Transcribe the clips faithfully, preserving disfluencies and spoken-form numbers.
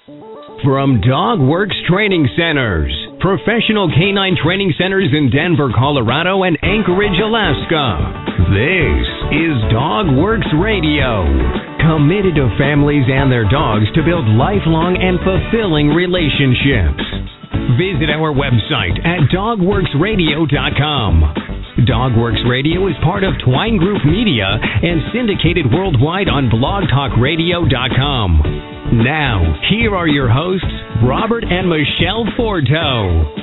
From DogWorks Training Centers, professional canine training centers in Denver, Colorado, and Anchorage, Alaska. This is DogWorks Radio, committed to families and their dogs to build lifelong and fulfilling relationships. Visit our website at dog works radio dot com. DogWorks Radio is part of Twine Group Media and syndicated worldwide on blog talk radio dot com. Now, here are your hosts, Robert and Michelle Forto.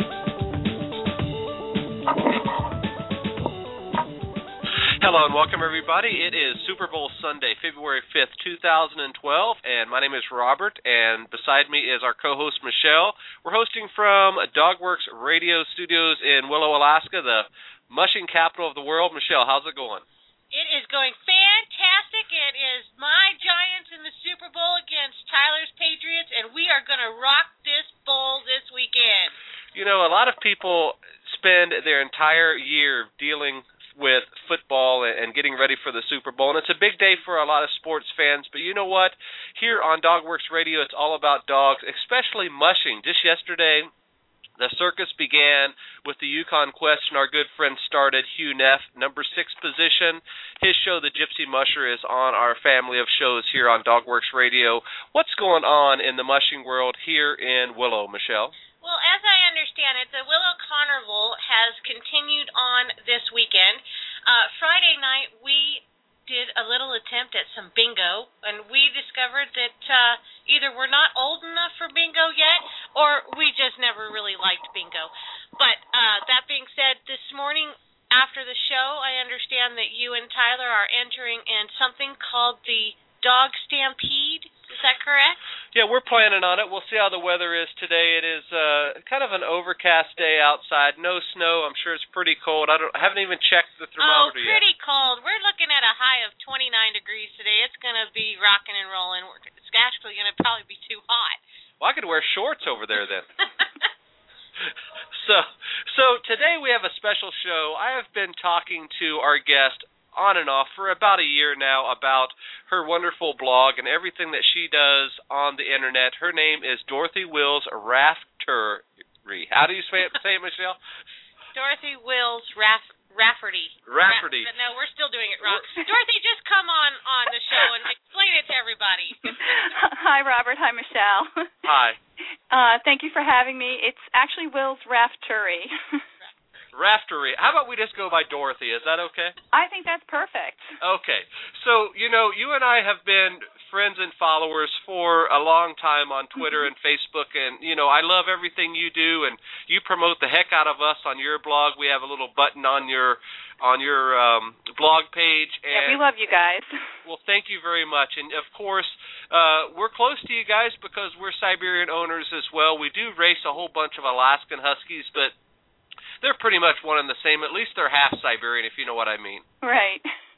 Hello and welcome, everybody. It is Super Bowl Sunday, February fifth, two thousand twelve, and my name is Robert, and beside me is our co-host, Michelle. We're hosting from DogWorks Radio Studios in Willow, Alaska, the mushing capital of the world. Michelle, how's it going? It is going fantastic. It is my Giants in the Super Bowl against Tyler's Patriots, and we are going to rock this bowl this weekend. You know, a lot of people spend their entire year dealing with football and getting ready for the Super Bowl, and it's a big day for a lot of sports fans. But you know what? Here on DogWorks Radio, it's all about dogs, especially mushing. Just yesterday, the circus began with the Yukon Quest, and our good friend started, Hugh Neff, number six position. His show, The Gypsy Musher, is on our family of shows here on DogWorks Radio. What's going on in the mushing world here in Willow, Michelle? Well, as I understand it, the Willow Carnival has continued on this weekend. Uh, Friday night, we did a little attempt at some bingo, and we discovered that uh, either we're not old enough for bingo yet, or we just never really liked bingo. But uh, that being said, this morning after the show, I understand that you and Tyler are entering in something called the Dog Stampede. Is that correct? Yeah, we're planning on it. We'll see how the weather is today. It is uh, kind of an overcast day outside. No snow. I'm sure it's pretty cold. I don't. I haven't even checked the thermometer yet. Oh, pretty yet. cold. We're looking at a high of twenty-nine degrees today. It's going to be rocking and rolling. It's actually going to probably be too hot. Well, I could wear shorts over there then. so, so today we have a special show. I have been talking to our guest on and off for about a year now about her wonderful blog and everything that she does on the internet. Her name is Dorothy Wills Raftery. How do you say it, say it Michelle? Dorothy Wills Raff Rafferty. Rafferty. Ra- no, we're still doing it wrong. Dorothy, just come on on the show and explain it to everybody. Hi, Robert. Hi, Michelle. Hi. Uh, thank you for having me. It's actually Wills Raftery. Raftery. How about we just go by Dorothy? Is that okay? I think that's perfect. Okay. So, you know, you and I have been friends and followers for a long time on Twitter mm-hmm. and Facebook, and, you know, I love everything you do, and you promote the heck out of us on your blog. We have a little button on your on your um, blog page. And, yeah, we love you guys. Well, thank you very much. And, of course, uh, we're close to you guys because we're Siberian owners as well. We do race a whole bunch of Alaskan Huskies, but they're pretty much one and the same. At least they're half Siberian, if you know what I mean. Right.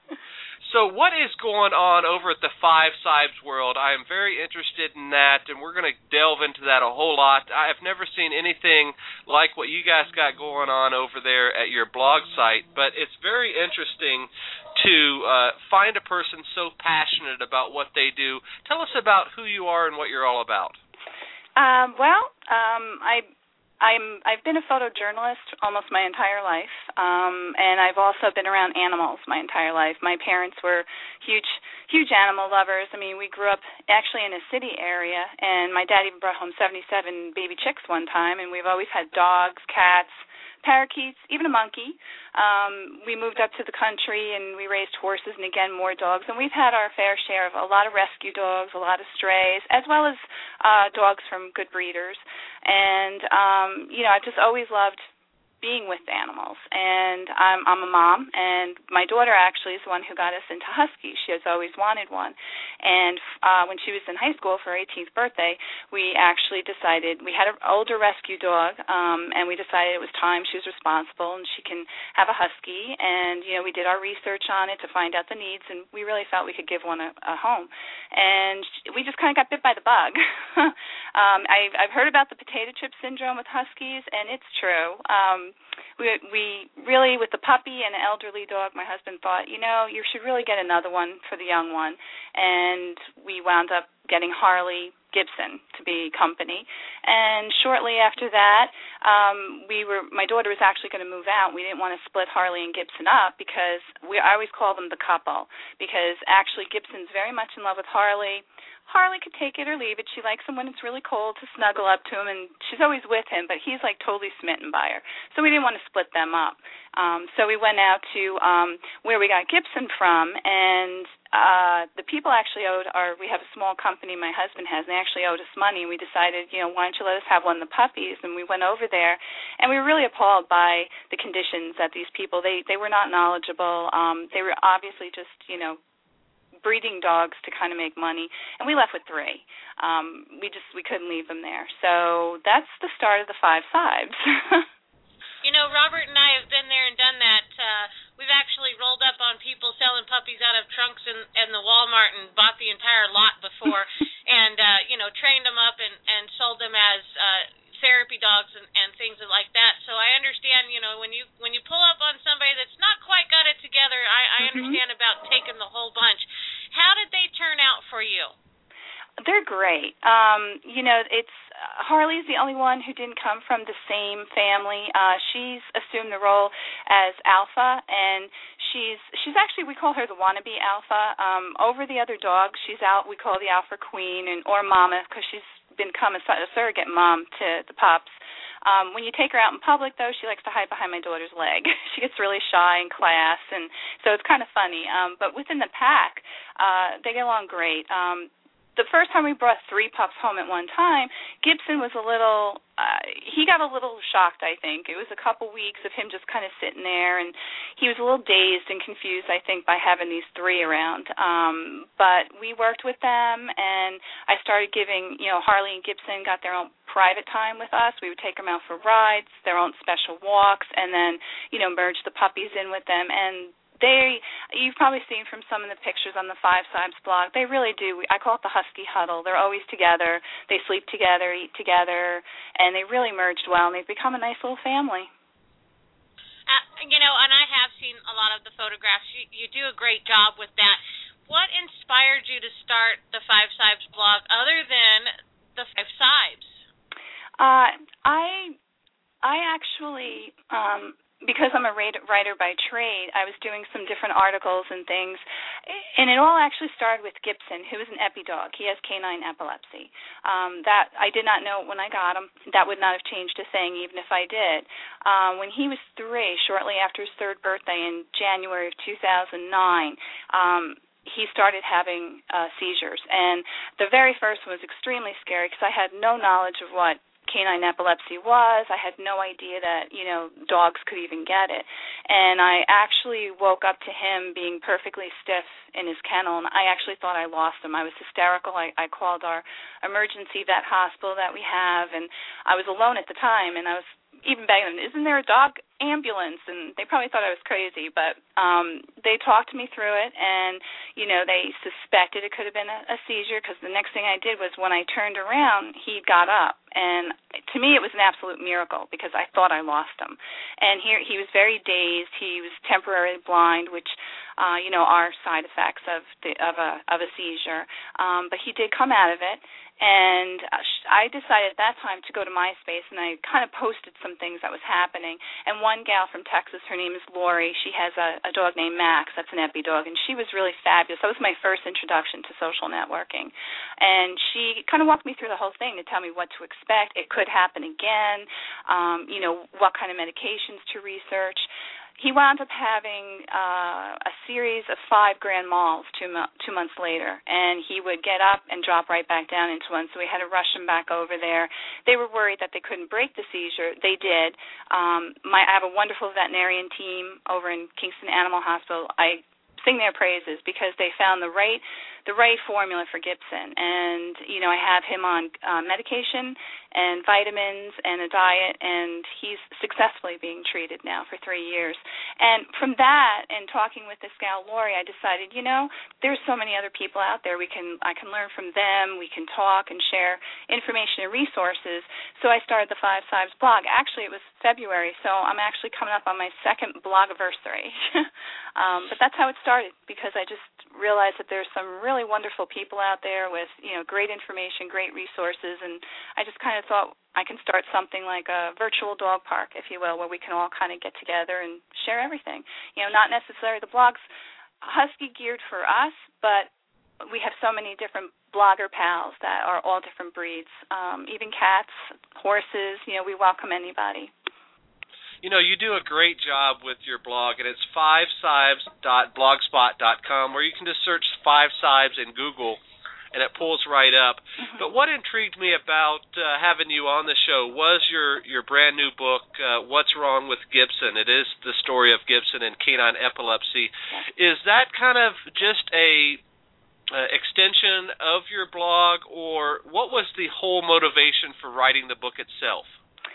So what is going on over at the Five Sibes world? I am very interested in that, and we're going to delve into that a whole lot. I have never seen anything like what you guys got going on over there at your blog site, but it's very interesting to uh, find a person so passionate about what they do. Tell us about who you are and what you're all about. Um, well, um, I... I'm, I've been a photojournalist almost my entire life, um, and I've also been around animals my entire life. My parents were huge, huge animal lovers. I mean, we grew up actually in a city area, and my dad even brought home seventy-seven baby chicks one time, and we've always had dogs, cats, parakeets, even a monkey. Um, we moved up to the country, and we raised horses and, again, more dogs. And we've had our fair share of a lot of rescue dogs, a lot of strays, as well as uh, dogs from good breeders. And, um, you know, I've just always loved being with animals. And I'm, I'm a mom, and my daughter actually is the one who got us into huskies. She has always wanted one. And uh, when she was in high school for her eighteenth birthday, we actually decided, we had an older rescue dog, um, and we decided it was time. She was responsible, and she can have a husky. And, you know, we did our research on it to find out the needs, and we really felt we could give one a, a home. And we just kind of got bit by the bug. um, I, I've heard about the potato chip syndrome with huskies, and it's true. Um, we, we really, with the puppy and the elderly dog, my husband thought, you know, you should really get another one for the young one. And we wound up getting Harley, Gibson to be company. And shortly after that, um, we were. My daughter was actually going to move out. We didn't want to split Harley and Gibson up because we I always call them the couple, because actually Gibson's very much in love with Harley. Harley could take it or leave it. She likes him when it's really cold to snuggle up to him, and she's always with him, but he's like totally smitten by her. So we didn't want to split them up. Um, so we went out to um, where we got Gibson from, and uh, the people actually owed our, we have a small company my husband has, and they actually owed us money, and we decided, you know, why don't you let us have one of the puppies? And we went over there, and we were really appalled by the conditions that these people, they, they were not knowledgeable. Um, they were obviously just, you know, breeding dogs to kind of make money, and we left with three. Um, we just we couldn't leave them there. So that's the start of the Five Sibes. You know, Robert and I have been there and done that. Uh, we've actually rolled up on people selling puppies out of trunks in, in the Walmart and bought the entire lot before, and uh, you know, trained them up and, and sold them as uh, therapy dogs and, and things like that. So I understand, you know, when you when you pull up on somebody that's not quite got it together, I, I mm-hmm. understand about taking the whole bunch. How did they turn out for you? They're great. Um, you know, it's uh, Harley's the only one who didn't come from the same family. Uh, she's assumed the role as Alpha, and she's she's actually, we call her the wannabe Alpha. Um, over the other dogs, she's out. We call the Alpha Queen and or Mama, because she's become a, a surrogate mom to the pups. Um, when you take her out in public, though, she likes to hide behind my daughter's leg. She gets really shy in class, and so it's kind of funny. Um, but within the pack, uh, they get along great. Um, the first time we brought three pups home at one time, Gibson was a little, uh, he got a little shocked, I think. It was a couple weeks of him just kind of sitting there, and he was a little dazed and confused, I think, by having these three around. Um, but we worked with them, and I started giving, you know, Harley and Gibson got their own private time with us. We would take them out for rides, their own special walks, and then, you know, merge the puppies in with them. And they, you've probably seen from some of the pictures on the Five Sibes blog, they really do. I call it the Husky Huddle. They're always together. They sleep together, eat together, and they really merged well, and they've become a nice little family. Uh, you know, and I have seen a lot of the photographs. You, you do a great job with that. What inspired you to start the Five Sibes blog other than the Five Sibes? Uh, I, I actually... Um, because I'm a writer by trade, I was doing some different articles and things, and it all actually started with Gibson, who is an epi dog. He has canine epilepsy. Um, that I did not know when I got him. That would not have changed a thing, even if I did. Um, when he was three, shortly after his third birthday in January of two thousand nine, um, he started having uh, seizures, and the very first one was extremely scary because I had no knowledge of what canine epilepsy was. I had no idea that, you know, dogs could even get it. And I actually woke up to him being perfectly stiff in his kennel, and I actually thought I lost him. I was hysterical. I, I called our emergency vet hospital that we have, and I was alone at the time, and I was even begging them, isn't there a dog ambulance? And they probably thought I was crazy, but um, they talked me through it, and, you know, they suspected it could have been a, a seizure, because the next thing I did was when I turned around, he got up. And to me, it was an absolute miracle, because I thought I lost him. And here he was very dazed. He was temporarily blind, which, uh, you know, are side effects of the of a of a seizure. Um, but he did come out of it. And I decided at that time to go to MySpace, and I kind of posted some things that was happening. And one gal from Texas, her name is Lori, she has a, a dog named Max, that's an epi dog, and she was really fabulous. That was my first introduction to social networking. And she kind of walked me through the whole thing to tell me what to expect. It could happen again, um, you know, what kind of medications to research. He wound up having uh, a series of five grand malls two, mo- two months later, and he would get up and drop right back down into one, so we had to rush him back over there. They were worried that they couldn't break the seizure. They did. Um, my, I have a wonderful veterinarian team over in Kingston Animal Hospital. I sing their praises because they found the right the right formula for Gibson. And, you know, I have him on uh, medication and vitamins and a diet, and he's successfully being treated now for three years. And from that and talking with this gal, Lori, I decided, you know, there's so many other people out there. We can I can learn from them. We can talk and share information and resources. So I started the Five Sibes blog. Actually, it was February, so I'm actually coming up on my second blogiversary. um, but that's how it started, because I just realized that there's some really really wonderful people out there with, you know, great information, great resources, and I just kind of thought I can start something like a virtual dog park, if you will, where we can all kind of get together and share everything. You know, not necessarily the blog's husky geared for us, but we have so many different blogger pals that are all different breeds, um, even cats, horses. You know, we welcome anybody. You know, you do a great job with your blog, and it's five sibes dot blogspot dot com, where you can just search Five Sibes in Google, and it pulls right up. Mm-hmm. But what intrigued me about uh, having you on the show was your, your brand new book, uh, What's Wrong with Gibson? It is the story of Gibson and canine epilepsy. Is that kind of just a uh, extension of your blog, or what was the whole motivation for writing the book itself?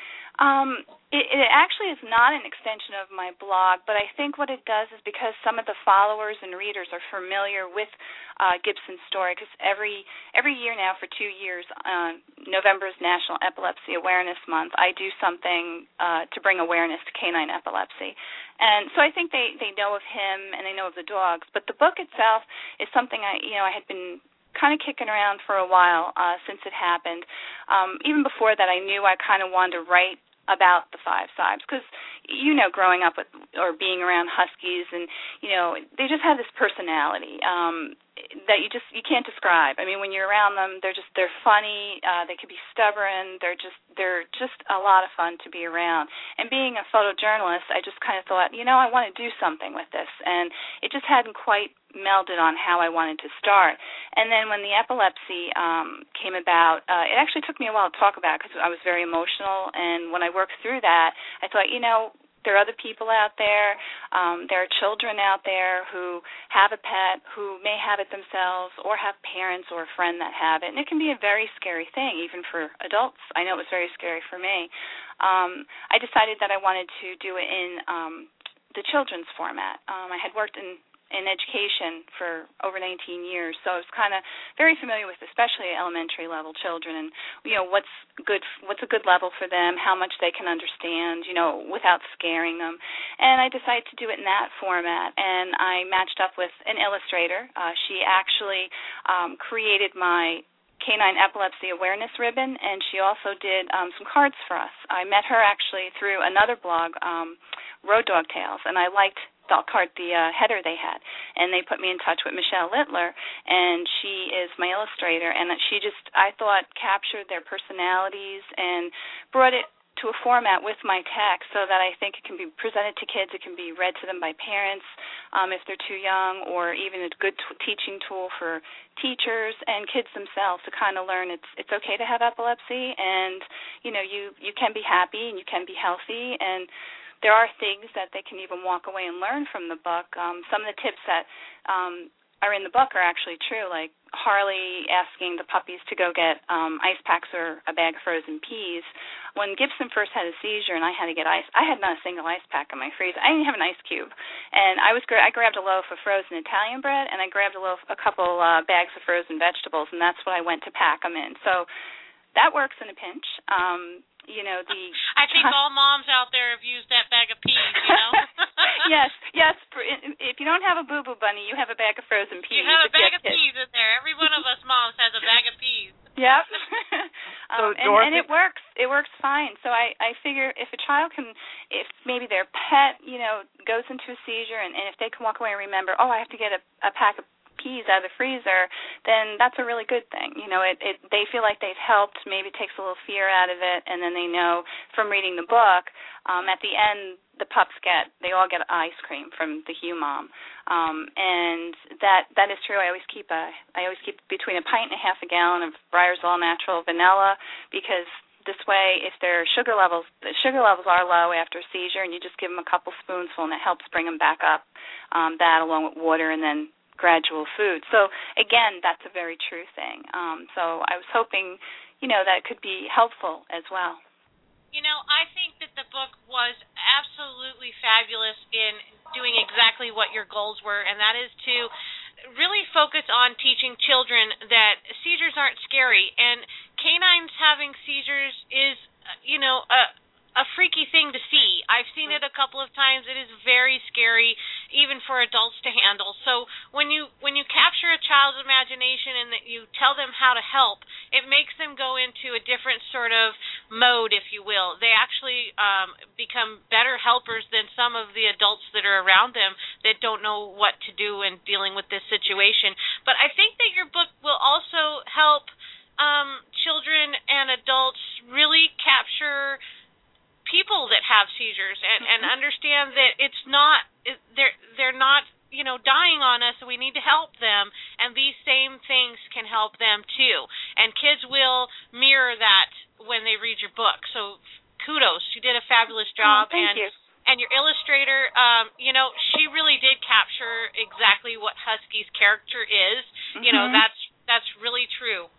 Um, it, it actually is not an extension of my blog, but I think what it does is because some of the followers and readers are familiar with uh, Gibson's story, because every every year now for two years, uh, November is National Epilepsy Awareness Month. I do something uh, to bring awareness to canine epilepsy. And so I think they, they know of him and they know of the dogs. But the book itself is something I, you know, I had been kind of kicking around for a while uh, since it happened. Um, even before that, I knew I kind of wanted to write about the Five Sibes, because, you know, growing up with or being around huskies, and, you know, they just have this personality um, that you just, you can't describe. I mean, when you're around them, they're just, they're funny, uh, they can be stubborn, they're just, they're just a lot of fun to be around. And being a photojournalist, I just kind of thought, you know, I want to do something with this, and it just hadn't quite melded on how I wanted to start. And then when the epilepsy um, came about, uh, it actually took me a while to talk about because I was very emotional, and when I worked through that, I thought, you know, there are other people out there, um, there are children out there who have a pet, who may have it themselves, or have parents or a friend that have it, and it can be a very scary thing, even for adults. I know it was very scary for me. Um, I decided that I wanted to do it in um, the children's format. Um, I had worked in in education for over nineteen years, so I was kind of very familiar with especially elementary level children, and, you know, what's good, what's a good level for them, how much they can understand, you know, without scaring them. And I decided to do it in that format, and I matched up with an illustrator. Uh, she actually um, created my Canine Epilepsy Awareness ribbon, and she also did um, some cards for us. I met her actually through another blog, um, Road Dog Tales, and I liked the card, the uh, header they had, and they put me in touch with Michelle Littler, and she is my illustrator, and she just, I thought, captured their personalities and brought it to a format with my text so that I think it can be presented to kids, it can be read to them by parents um, if they're too young, or even a good t- teaching tool for teachers and kids themselves to kind of learn it's it's okay to have epilepsy, and, you know, you, you can be happy and you can be healthy, and there are things that they can even walk away and learn from the book. Um, some of the tips that um, are in the book are actually true, like Harley asking the puppies to go get um, ice packs or a bag of frozen peas. When Gibson first had a seizure and I had to get ice, I had not a single ice pack in my freezer. I didn't have an ice cube. And I was I grabbed a loaf of frozen Italian bread, and I grabbed a loaf, a couple uh, bags of frozen vegetables, and that's what I went to pack them in. So that works in a pinch. Um, You know, the I think all moms out there have used that bag of peas, you know? yes, yes. If you don't have a boo-boo bunny, you have a bag of frozen peas. You have a bag of peas in there. Every one of us moms has a bag of peas. Yep. so, um, and, and it works. It works fine. So I, I figure if a child can, if maybe their pet, you know, goes into a seizure, and, and if they can walk away and remember, oh, I have to get a, a pack of peas out of the freezer, then that's a really good thing. You know, it, it they feel like they've helped, maybe takes a little fear out of it, and then they know from reading the book, um, at the end, the pups get, they all get ice cream from the Hugh Mom. Um, and that that is true. I always keep a, I always keep between a pint and a half a gallon of Breyers All Natural Vanilla, because this way, if their sugar levels, the sugar levels are low after a seizure, and you just give them a couple spoonfuls, and it helps bring them back up. Um, that along with water, and then gradual food. So, again, that's a very true thing. Um, so I was hoping, you know, that it could be helpful as well. You know, I think that the book was absolutely fabulous in doing exactly what your goals were, and that is to really focus on teaching children that seizures aren't scary, and canines having seizures is, you know, a a freaky thing to see. I've seen it a couple of times. It is very scary, even for adults to handle. So when you when you capture a child's imagination and that you tell them how to help, it makes them go into a different sort of mode, if you will. They actually um, become better helpers than some of the adults that are around them that don't know what to do in dealing with this situation. But I think that your book will also help um, children and adults really capture people that have seizures and, and understand that it's not they're they're not you know dying on us, so we need to help them, and these same things can help them too, and kids will mirror that when they read your book. So kudos, you did a fabulous job. Oh, thank and you. And your illustrator, um, you know, she really did capture exactly what Husky's character is. Mm-hmm. You know, that's that's really true.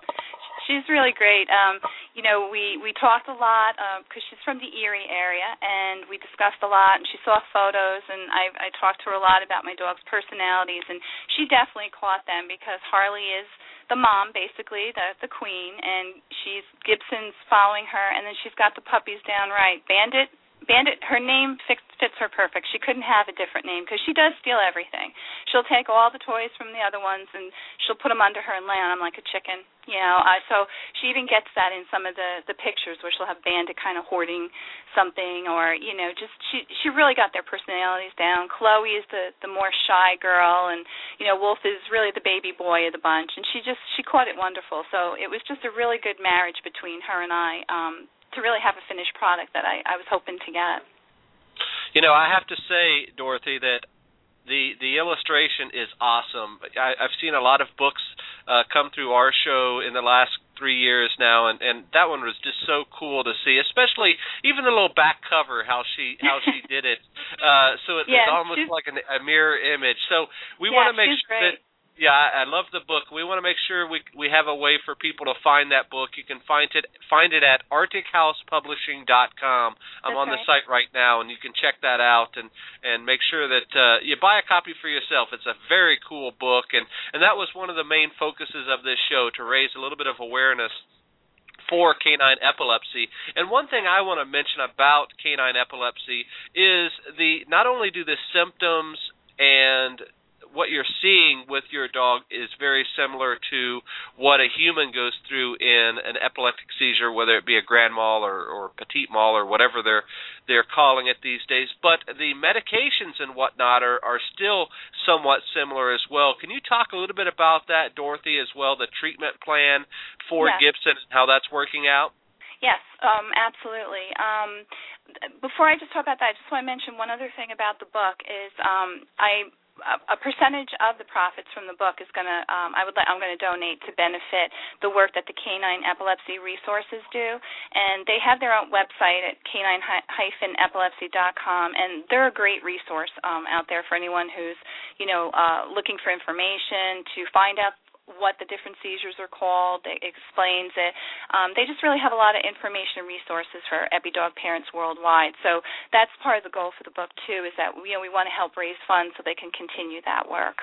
She's really great. Um, you know, we, we talked a lot because um, she's from the Erie area, and we discussed a lot, and she saw photos, and I, I talked to her a lot about my dog's personalities, and she definitely caught them because Harley is the mom, basically, the, the queen, and she's Gibson's following her, and then she's got the puppies down right. Bandit, Bandit, her name fits, fits her perfect. She couldn't have a different name because she does steal everything. She'll take all the toys from the other ones and she'll put them under her and lay on them like a chicken. You know, uh, so she even gets that in some of the, the pictures where she'll have Bandit kind of hoarding something, or, you know, just she she really got their personalities down. Chloe is the, the more shy girl, and, you know, Wolf is really the baby boy of the bunch, and she just, she caught it wonderful. So it was just a really good marriage between her and I um, to really have a finished product that I, I was hoping to get. You know, I have to say, Dorothy, that the the illustration is awesome. I, I've seen a lot of books uh, come through our show in the last three years now, and, and that one was just so cool to see, especially even the little back cover, how she how she did it. Uh, so it, yeah, it's almost like an, a mirror image. So we yeah, want to make sure great. that. Yeah, I, I love the book. We want to make sure we we have a way for people to find that book. You can find it find it at arctic house publishing dot com. I'm That's on right. the site right now, and you can check that out and, and make sure that uh, you buy a copy for yourself. It's a very cool book, and, and that was one of the main focuses of this show, to raise a little bit of awareness for canine epilepsy. And one thing I want to mention about canine epilepsy is the not only do the symptoms and what you're seeing with your dog is very similar to what a human goes through in an epileptic seizure, whether it be a grand mal or, or petit mal or whatever they're they're calling it these days. But the medications and whatnot are, are still somewhat similar as well. Can you talk a little bit about that, Dorothy, as well, the treatment plan for yes. Gibson and how that's working out? Yes, um, absolutely. Um, before I just talk about that, I just want to mention one other thing about the book is um, I. A percentage of the profits from the book is going to, um, I would, I'm going to donate to benefit the work that the Canine Epilepsy Resources do, and they have their own website at canine dash epilepsy dot com, and they're a great resource um, out there for anyone who's, you know, uh, looking for information to find out what the different seizures are called. It explains it. Um, they just really have a lot of information and resources for EpiDog parents worldwide. So that's part of the goal for the book, too, is that you know, we want to help raise funds so they can continue that work.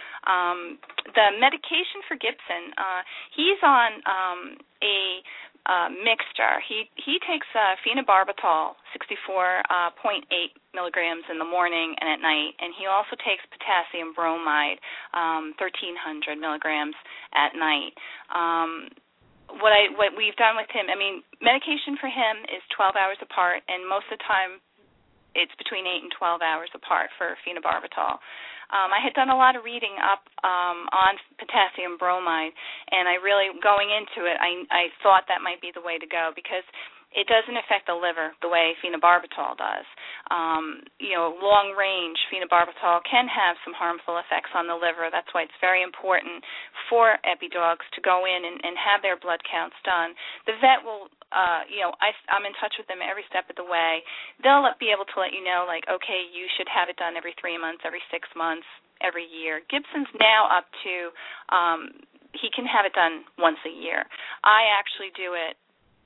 Um, the medication for Gibson, uh, he's on um, a uh, mixture. He he takes uh, phenobarbital, sixty-four point eight milligrams in the morning and at night, and he also takes potassium bromide, um, thirteen hundred milligrams at night. Um, what I what we've done with him, I mean, medication for him is twelve hours apart, and most of the time it's between eight and twelve hours apart for phenobarbital. Um, I had done a lot of reading up um, on potassium bromide, and I really, going into it, I, I thought that might be the way to go because it doesn't affect the liver the way phenobarbital does. Um, you know, long-range phenobarbital can have some harmful effects on the liver. That's why it's very important for EpiDogs to go in and, and have their blood counts done. The vet will, uh, you know, I, I'm in touch with them every step of the way. They'll be able to let you know, like, okay, you should have it done every three months, every six months, every year. Gibson's now up to, um, he can have it done once a year. I actually do it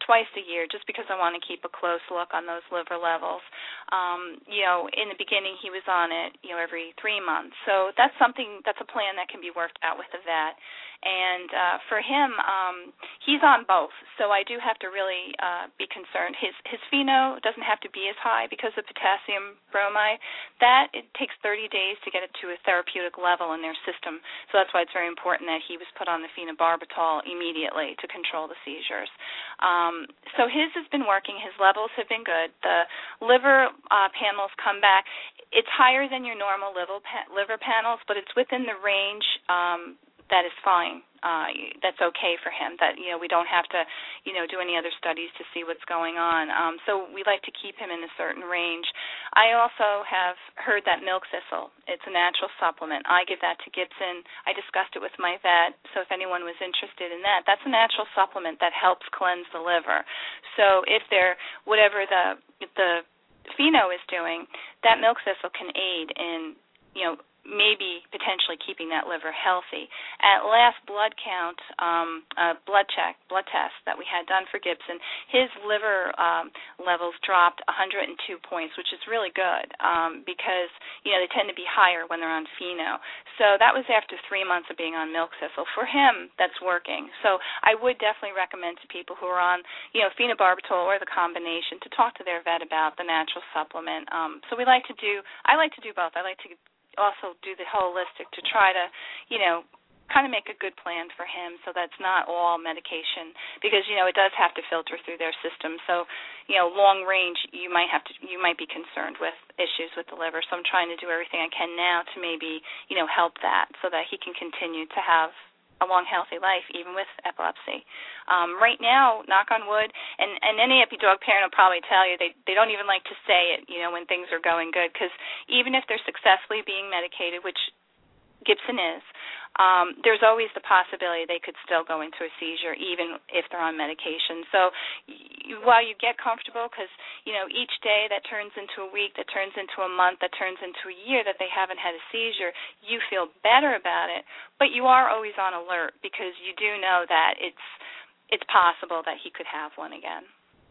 twice a year, just because I want to keep a close look on those liver levels. Um, you know, in the beginning he was on it, you know, every three months. So that's something, that's a plan that can be worked out with the vet. And uh, for him, um, he's on both, so I do have to really uh, be concerned. His his pheno doesn't have to be as high because of potassium bromide. That, it takes thirty days to get it to a therapeutic level in their system, so that's why it's very important that he was put on the phenobarbital immediately to control the seizures. Um, so his has been working. His levels have been good. The liver uh, panels come back. It's higher than your normal liver, pa- liver panels, but it's within the range um, that is fine. Uh, that's okay for him. That, you know, we don't have to, you know, do any other studies to see what's going on. Um, so we like to keep him in a certain range. I also have heard that milk thistle, it's a natural supplement. I give that to Gibson. I discussed it with my vet, so if anyone was interested in that, that's a natural supplement that helps cleanse the liver. So if they're, whatever the the pheno is doing, that milk thistle can aid in, you know, maybe potentially keeping that liver healthy. At last blood count, um, uh, blood check, blood test that we had done for Gibson, his liver um, levels dropped one hundred two points, which is really good um, because, you know, they tend to be higher when they're on pheno. So that was after three months of being on milk thistle. For him, that's working. So I would definitely recommend to people who are on, you know, phenobarbital or the combination to talk to their vet about the natural supplement. Um, so we like to do, I like to do both. I like to also do the holistic to try to, you know, kind of make a good plan for him so that's not all medication because, you know, it does have to filter through their system. So, you know, long range, you might have to, you might be concerned with issues with the liver. So I'm trying to do everything I can now to maybe, you know, help that so that he can continue to have a long, healthy life, even with epilepsy. Um, right now, knock on wood, and, and any epi-dog parent will probably tell you they, they don't even like to say it, you know, when things are going good, because even if they're successfully being medicated, which Gibson is, um, there's always the possibility they could still go into a seizure even if they're on medication. So you, while you get comfortable, because, you know, each day that turns into a week, that turns into a month, that turns into a year that they haven't had a seizure, you feel better about it, but you are always on alert because you do know that it's it's possible that he could have one again.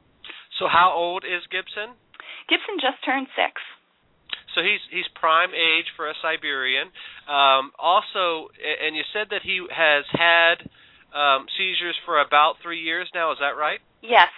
So how old is Gibson? Gibson just turned six. So he's he's prime age for a Siberian. Um, also, and you said that he has had um, seizures for about three years now. Is that right? Yes.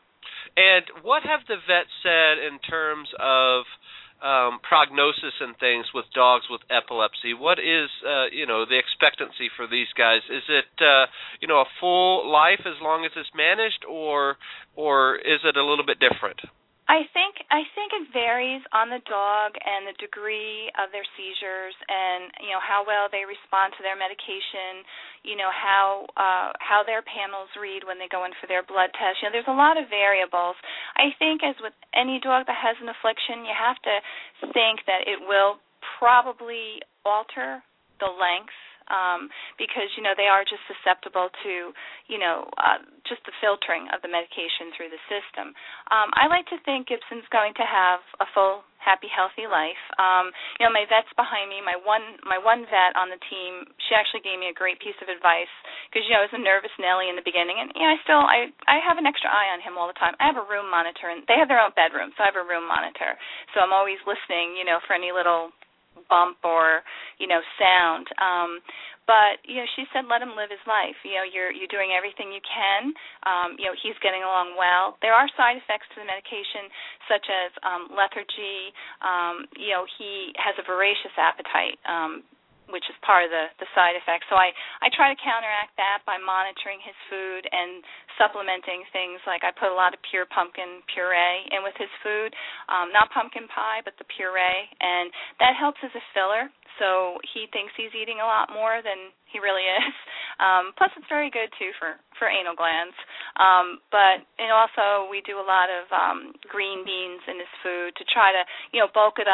And what have the vets said in terms of um, prognosis and things with dogs with epilepsy? What is uh, you know the expectancy for these guys? Is it uh, you know a full life as long as it's managed, or or is it a little bit different? I think I think it varies on the dog and the degree of their seizures, and you know how well they respond to their medication. You know how uh, how their panels read when they go in for their blood test. You know, there's a lot of variables. I think, as with any dog that has an affliction, you have to think that it will probably alter the length. Um, because, you know, they are just susceptible to, you know, uh, just the filtering of the medication through the system. Um, I like to think Gibson's going to have a full, happy, healthy life. Um, you know, my vet's behind me. My one my one vet on the team, she actually gave me a great piece of advice because, you know, I was a nervous Nelly in the beginning. And, you know, I still, I, I have an extra eye on him all the time. I have a room monitor, and they have their own bedroom, so I have a room monitor. So I'm always listening, you know, for any little bump or, you know, sound. Um, but, you know, she said let him live his life. You know, you're you're doing everything you can. Um, you know, he's getting along well. There are side effects to the medication, such as um, lethargy. Um, you know, he has a voracious appetite, um, which is part of the, the side effects. So I, I try to counteract that by monitoring his food and supplementing things like I put a lot of pure pumpkin puree in with his food, um, not pumpkin pie, but the puree, and that helps as a filler. So he thinks he's eating a lot more than he really is. Um, plus, it's very good, too, for, for anal glands. Um, but and also we do a lot of um, green beans in his food to try to, you know, bulk it up,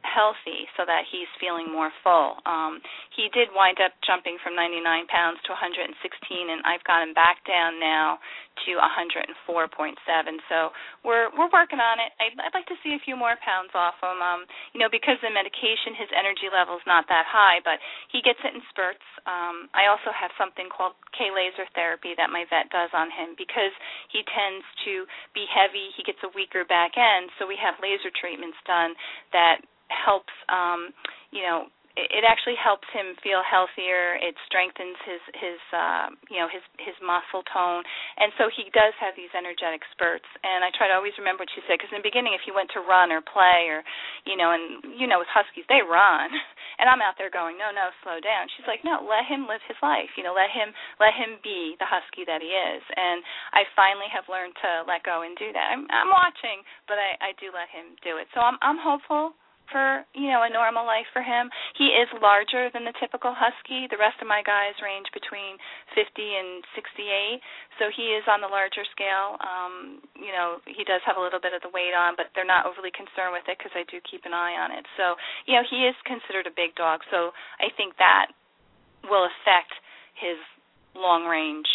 healthy so that he's feeling more full. Um, he did wind up jumping from ninety-nine pounds to one hundred sixteen, and I've got him back down now to one hundred four point seven. So we're we're working on it. I'd, I'd like to see a few more pounds off him. Um, you know, because the medication, his energy level's not that high, but he gets it in spurts. Um, I also have something called K laser therapy that my vet does on him because he tends to be heavy. He gets a weaker back end, so we have laser treatments done that helps, um, you know, it, it actually helps him feel healthier. It strengthens his, his uh, you know, his, his muscle tone. And so he does have these energetic spurts. And I try to always remember what she said, because in the beginning, if he went to run or play or, you know, and, you know, with Huskies, they run. And I'm out there going, no, no, slow down. She's like, no, let him live his life. You know, let him let him be the Husky that he is. And I finally have learned to let go and do that. I'm, I'm watching, but I, I do let him do it. So I'm I'm hopeful for, you know, a normal life for him. He is larger than the typical Husky. The rest of my guys range between fifty and sixty-eight, so he is on the larger scale. Um, you know, he does have a little bit of the weight on, but they're not overly concerned with it because I do keep an eye on it. So, you know, he is considered a big dog, so I think that will affect his long-range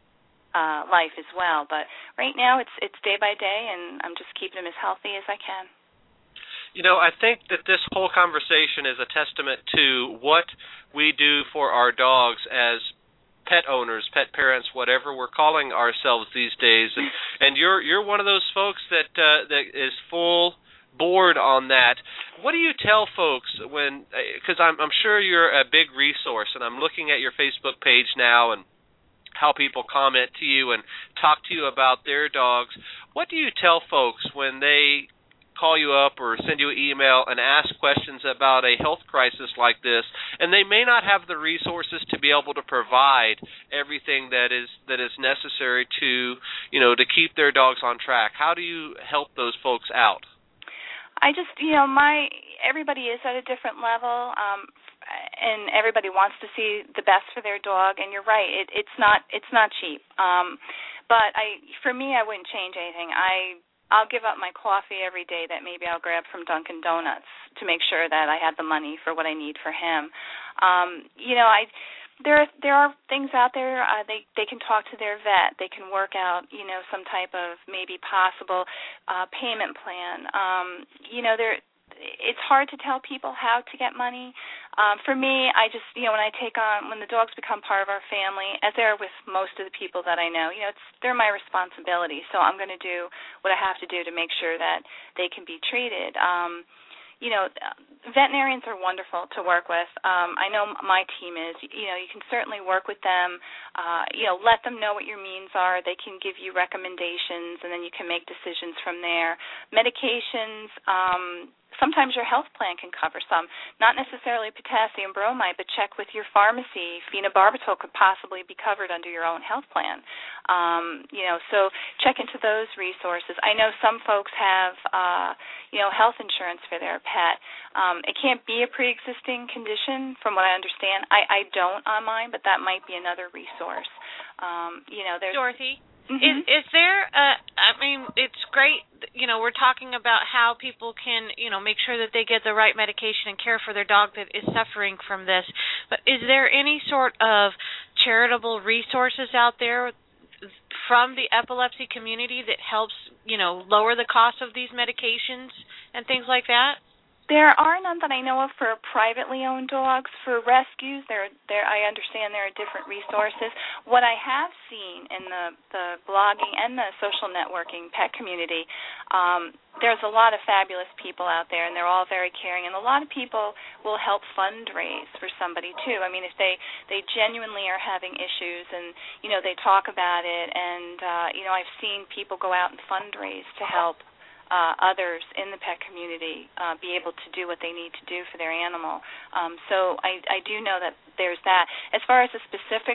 uh, life as well. But right now it's it's day by day, and I'm just keeping him as healthy as I can. You know, I think that this whole conversation is a testament to what we do for our dogs as pet owners, pet parents, whatever we're calling ourselves these days. And, and you're you're one of those folks that uh, that is full board on that. What do you tell folks when, because I'm, I'm sure you're a big resource, and I'm looking at your Facebook page now and how people comment to you and talk to you about their dogs. What do you tell folks when they call you up or send you an email and ask questions about a health crisis like this, and they may not have the resources to be able to provide everything that is that is necessary to, you know, to keep their dogs on track? How do you help those folks out? I just, you know, my everybody is at a different level, um, and everybody wants to see the best for their dog. And you're right, it, it's not it's not cheap. Um, but I, for me, I wouldn't change anything. I I'll give up my coffee every day that maybe I'll grab from Dunkin' Donuts to make sure that I have the money for what I need for him. Um, you know, I there there are things out there. Uh, they they can talk to their vet. They can work out, you know, some type of maybe possible uh, payment plan. Um, you know, there. It's hard to tell people how to get money. Um, for me, I just, you know, when I take on, when the dogs become part of our family, as they are with most of the people that I know, you know, it's they're my responsibility. So I'm going to do what I have to do to make sure that they can be treated. Um, you know, veterinarians are wonderful to work with. Um, I know my team is. You know, you can certainly work with them. Uh, you know, let them know what your means are. They can give you recommendations, and then you can make decisions from there. Medications, um, sometimes your health plan can cover some, not necessarily potassium bromide, but check with your pharmacy. Phenobarbital could possibly be covered under your own health plan. Um, you know, so check into those resources. I know some folks have, uh, you know, health insurance for their pet. Um, it can't be a pre-existing condition, from what I understand. I, I don't on mine, but that might be another resource. Um, you know, there's Dorothy. Mm-hmm. Is is there a, I mean, it's great, you know, we're talking about how people can, you know, make sure that they get the right medication and care for their dog that is suffering from this, but is there any sort of charitable resources out there from the epilepsy community that helps, you know, lower the cost of these medications and things like that? There are none that I know of for privately owned dogs. For rescues, there, there. I understand there are different resources. What I have seen in the, the blogging and the social networking pet community, um, there's a lot of fabulous people out there, and they're all very caring. And a lot of people will help fundraise for somebody too. I mean, if they they genuinely are having issues, and you know they talk about it, and uh, you know I've seen people go out and fundraise to help Uh, others in the pet community uh, be able to do what they need to do for their animal. Um, so I, I do know that there's that. As far as a specific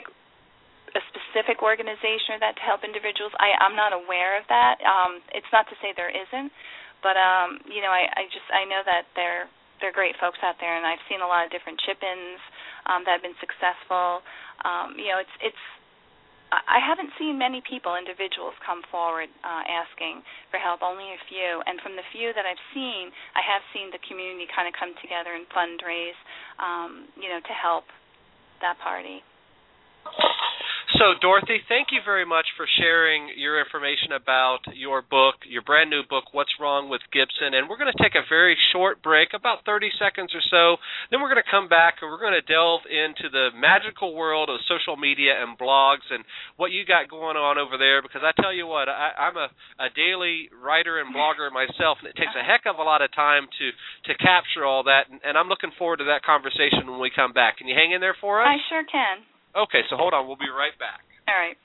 a specific organization or that to help individuals, I, I'm not aware of that. Um, it's not to say there isn't, but um, you know, I, I just I know that they're they're great folks out there, and I've seen a lot of different chip-ins um, that have been successful. Um, you know, it's it's I haven't seen many people, individuals, come forward uh, asking for help, only a few. And from the few that I've seen, I have seen the community kind of come together and fundraise, um, you know, to help that party. So, Dorothy, thank you very much for sharing your information about your book, your brand new book, What's Wrong with Gibson. And we're going to take a very short break, about thirty seconds or so. Then we're going to come back and we're going to delve into the magical world of social media and blogs and what you got going on over there. Because I tell you what, I, I'm a, a daily writer and blogger myself, and it takes a heck of a lot of time to, to capture all that. And, and I'm looking forward to that conversation when we come back. Can you hang in there for us? I sure can. Okay, so hold on. We'll be right back. All right.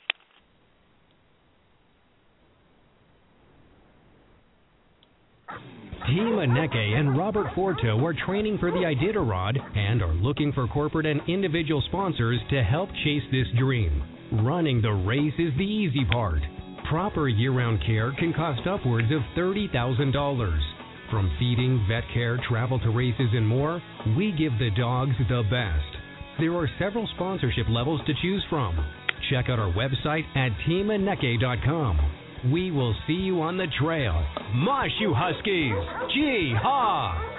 Team Aneke and Robert Forto are training for the Iditarod and are looking for corporate and individual sponsors to help chase this dream. Running the race is the easy part. Proper year-round care can cost upwards of thirty thousand dollars. From feeding, vet care, travel to races, and more, we give the dogs the best. There are several sponsorship levels to choose from. Check out our website at team aneke dot com. We will see you on the trail. Mosh, you Huskies! Gee-haw!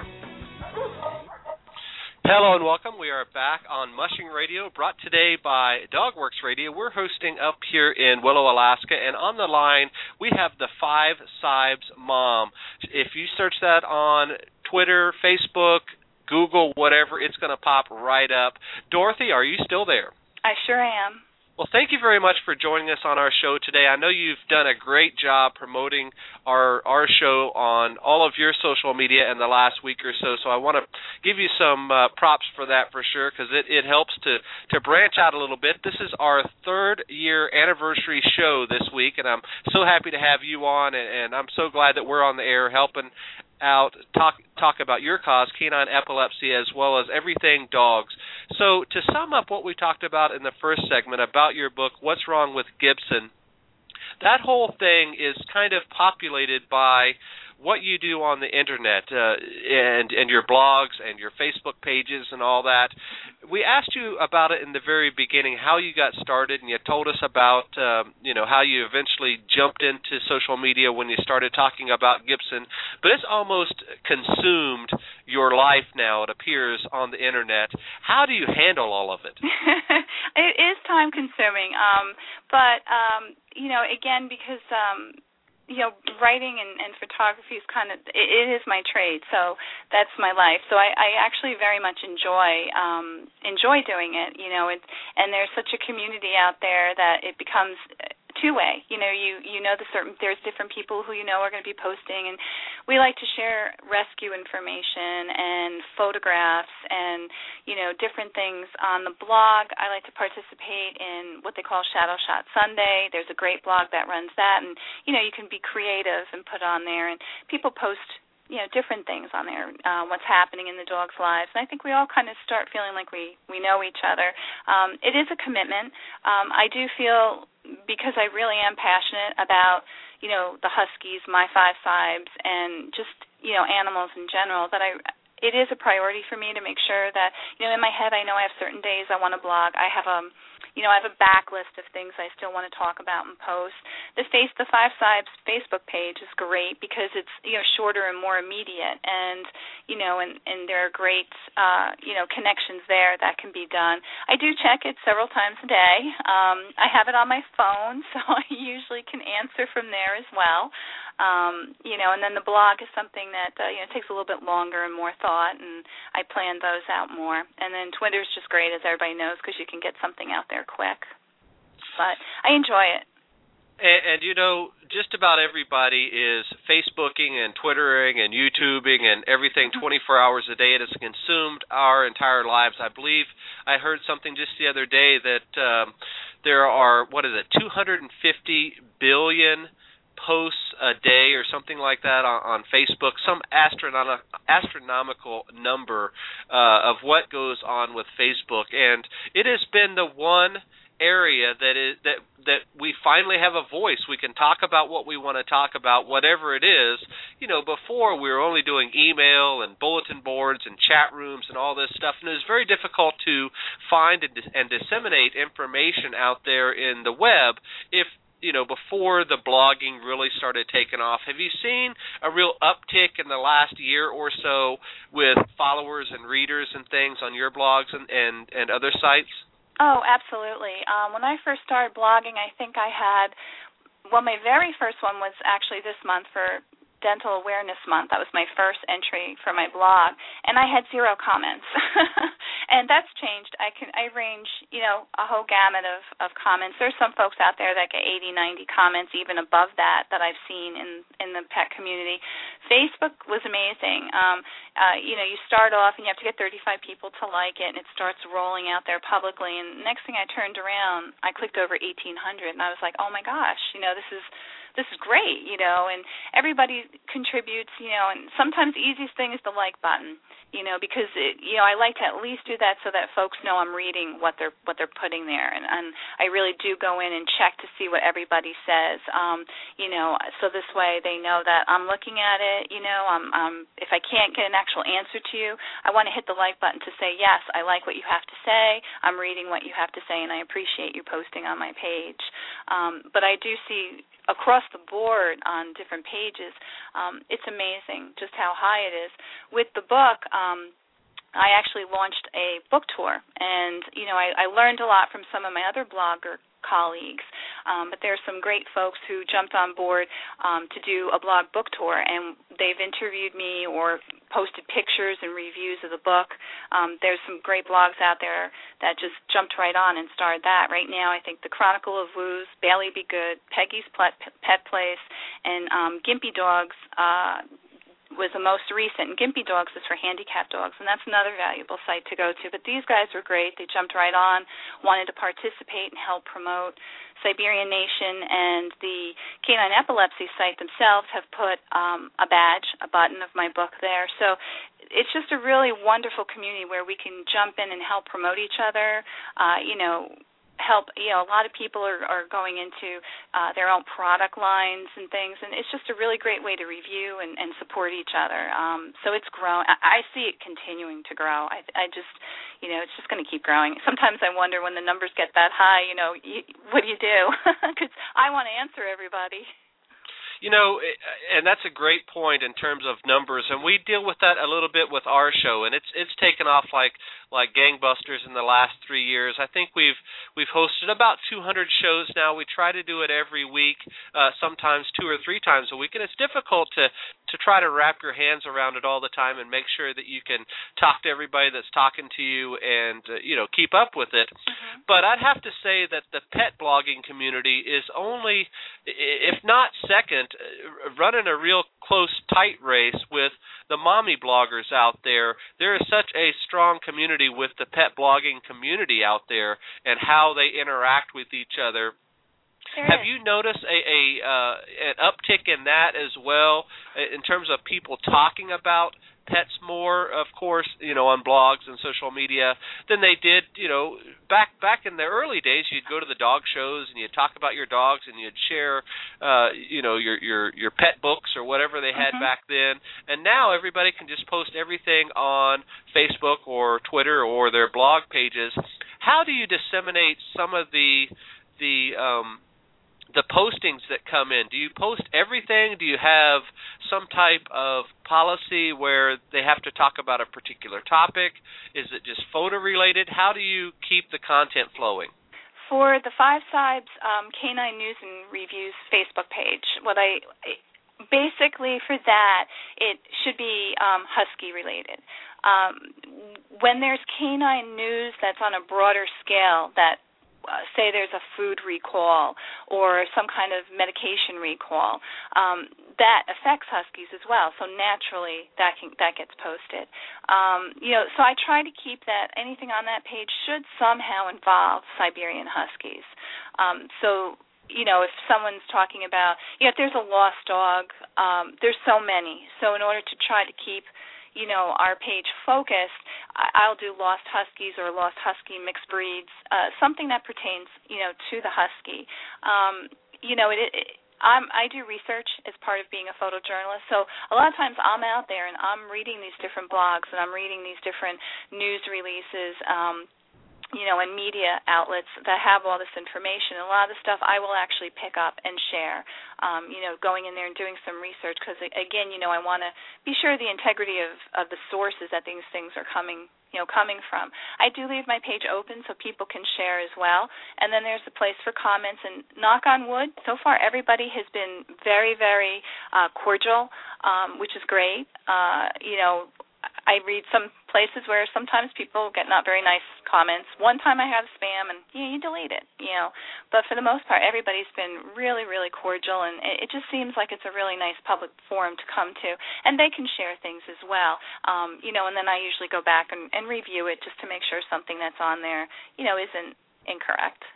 Hello and welcome. We are back on Mushing Radio, brought today by Dogworks Radio. We're hosting up here in Willow, Alaska, and on the line we have the Five Sibes Mom. If you search that on Twitter, Facebook, Google, whatever, it's going to pop right up. Dorothy, are you still there? I sure am. Well, thank you very much for joining us on our show today. I know you've done a great job promoting our our show on all of your social media in the last week or so, so I want to give you some uh, props for that for sure, because it, it helps to, to branch out a little bit. This is our third year anniversary show this week, and I'm so happy to have you on, and, and I'm so glad that we're on the air helping out, talk talk about your cause, canine epilepsy, as well as everything dogs. So to sum up what we talked about in the first segment about your book, What's Wrong with Gibson, that whole thing is kind of populated by what you do on the internet uh, and and your blogs and your Facebook pages and all that. We asked you about it in the very beginning, how you got started, and you told us about um, you know how you eventually jumped into social media when you started talking about Gibson. But it's almost consumed your life now, it appears, on the internet. How do you handle all of it? It is time consuming, um, but um, you know, again, because um, you know, writing and, and photography is kind of, it, it is my trade, so that's my life. So I, I actually very much enjoy um, enjoy doing it, you know, it, and there's such a community out there that it becomes two-way. You know, you you know the certain there's different people who you know are going to be posting, and we like to share rescue information and photographs and, you know, different things on the blog. I like to participate in what they call Shadow Shot Sunday. There's a great blog that runs that, and, you know, you can be creative and put on there, and people post, you know, different things on there, uh, what's happening in the dogs' lives. And I think we all kind of start feeling like we, we know each other. Um, it is a commitment. Um, I do feel, because I really am passionate about, you know, the Huskies, my Five Sibes, and just, you know, animals in general, that I it is a priority for me to make sure that, you know, in my head I know I have certain days I want to blog. I have a You know, I have a backlist of things I still want to talk about and post. The face, the Five Sibes Facebook page is great because it's, you know, shorter and more immediate, and, you know, and, and there are great, uh, you know, connections there that can be done. I do check it several times a day. Um, I have it on my phone, so I usually can answer from there as well. Um, you know, and then the blog is something that, uh, you know, takes a little bit longer and more thought, and I plan those out more. And then Twitter's just great, as everybody knows, because you can get something out there quick. But I enjoy it. And, and, you know, just about everybody is Facebooking and Twittering and YouTubing and everything twenty-four hours a day. It has consumed our entire lives. I believe I heard something just the other day that um, there are, what is it, two hundred fifty billion posts a day or something like that on, on Facebook, some astronom- astronomical number uh, of what goes on with Facebook. And it has been the one area that is that that we finally have a voice. We can talk about what we want to talk about, whatever it is. You know, before we were only doing email and bulletin boards and chat rooms and all this stuff, and it was very difficult to find and, and disseminate information out there in the web if you know, before the blogging really started taking off. Have you seen a real uptick in the last year or so with followers and readers and things on your blogs and, and, and other sites? Oh, absolutely. Um, when I first started blogging, I think I had, well, my very first one was actually this month for Dental Awareness Month. That was my first entry for my blog, and I had zero comments. And that's changed. I can I range, you know, a whole gamut of, of comments. There's some folks out there that get eighty, ninety comments, even above that, that I've seen in, in the pet community. Facebook was amazing. Um, uh, you know, you start off and you have to get thirty-five people to like it, and it starts rolling out there publicly. And next thing I turned around, I clicked over eighteen hundred, and I was like, oh, my gosh, you know, this is this is great, you know, and everybody contributes, you know, and sometimes the easiest thing is the like button, you know, because, it, you know, I like to at least do that so that folks know I'm reading what they're what they're putting there, and, and I really do go in and check to see what everybody says, um, you know, so this way they know that I'm looking at it, you know, I'm, um, if I can't get an actual answer to you, I want to hit the like button to say, yes, I like what you have to say, I'm reading what you have to say, and I appreciate you posting on my page. Um, but I do see across the board on different pages, um, it's amazing just how high it is. With the book, um, I actually launched a book tour, and, you know, I, I learned a lot from some of my other blogger colleagues, um, but there are some great folks who jumped on board um, to do a blog book tour, and they've interviewed me or posted pictures and reviews of the book. Um, there's some great blogs out there that just jumped right on and started that. Right now, I think The Chronicle of Woos, Bailey Be Good, Peggy's Pet, Pet Place, and um, Gimpy Dogs uh, was the most recent, and Gimpy Dogs is for handicapped dogs, and that's another valuable site to go to. But these guys were great. They jumped right on, wanted to participate and help promote. Siberian Nation and the Canine Epilepsy site themselves have put um, a badge, a button of my book there. So it's just a really wonderful community where we can jump in and help promote each other, uh, you know, help, you know, a lot of people are, are going into uh, their own product lines and things, and it's just a really great way to review and, and support each other. Um, so it's grown. I, I see it continuing to grow. I, I just, you know, it's just going to keep growing. Sometimes I wonder when the numbers get that high, you know, you, what do you do? Because I want to answer everybody. You know, and that's a great point in terms of numbers, and we deal with that a little bit with our show, and it's it's taken off like like gangbusters in the last three years. I think we've we've hosted about two hundred shows now. We try to do it every week, uh, sometimes two or three times a week, and it's difficult to to try to wrap your hands around it all the time and make sure that you can talk to everybody that's talking to you and uh, you know, keep up with it. Mm-hmm. But I'd have to say that the pet blogging community is only, if not second, running a real close, tight race with the mommy bloggers out there. There is such a strong community with the pet blogging community out there and how they interact with each other. There Have is. you noticed a, a uh, an uptick in that as well, in terms of people talking about pets more, of course, you know, on blogs and social media than they did, you know, back back in the early days? You'd go to the dog shows and you'd talk about your dogs and you'd share, uh, you know, your your your pet books or whatever they had mm-hmm. back then. And now everybody can just post everything on Facebook or Twitter or their blog pages. How do you disseminate some of the the um, the postings that come in? Do you post everything? Do you have some type of policy where they have to talk about a particular topic? Is it just photo related? How do you keep the content flowing? For the Five Sides um, Canine News and Reviews Facebook page, what I basically for that, it should be um, husky related. Um, when there's canine news that's on a broader scale, that Uh, say there's a food recall or some kind of medication recall, um, that affects huskies as well. So naturally, that can, that gets posted. Um, you know, so I try to keep that anything on that page should somehow involve Siberian Huskies. Um, so. You know, if someone's talking about, you know, if there's a lost dog, um, there's so many. So in order to try to keep, you know, our page focused, I'll do Lost Huskies or Lost Husky mixed breeds, uh, something that pertains, you know, to the Husky. Um, you know, it, it I'm, I do research as part of being a photojournalist, so a lot of times I'm out there and I'm reading these different blogs and I'm reading these different news releases, um, you know, and media outlets that have all this information. And a lot of the stuff I will actually pick up and share, um, you know, going in there and doing some research because, again, you know, I want to be sure the integrity of, of the sources that these things are coming you know, coming from. I do leave my page open so people can share as well. And then there's a place for comments. And knock on wood, so far everybody has been very, very uh, cordial, um, which is great. Uh, you know, I read some places where sometimes people get not very nice comments. One time I had spam, and yeah, you delete it, you know. But for the most part, everybody's been really, really cordial, and it just seems like it's a really nice public forum to come to. And they can share things as well, um, you know, and then I usually go back and, and review it just to make sure something that's on there, you know, isn't incorrect.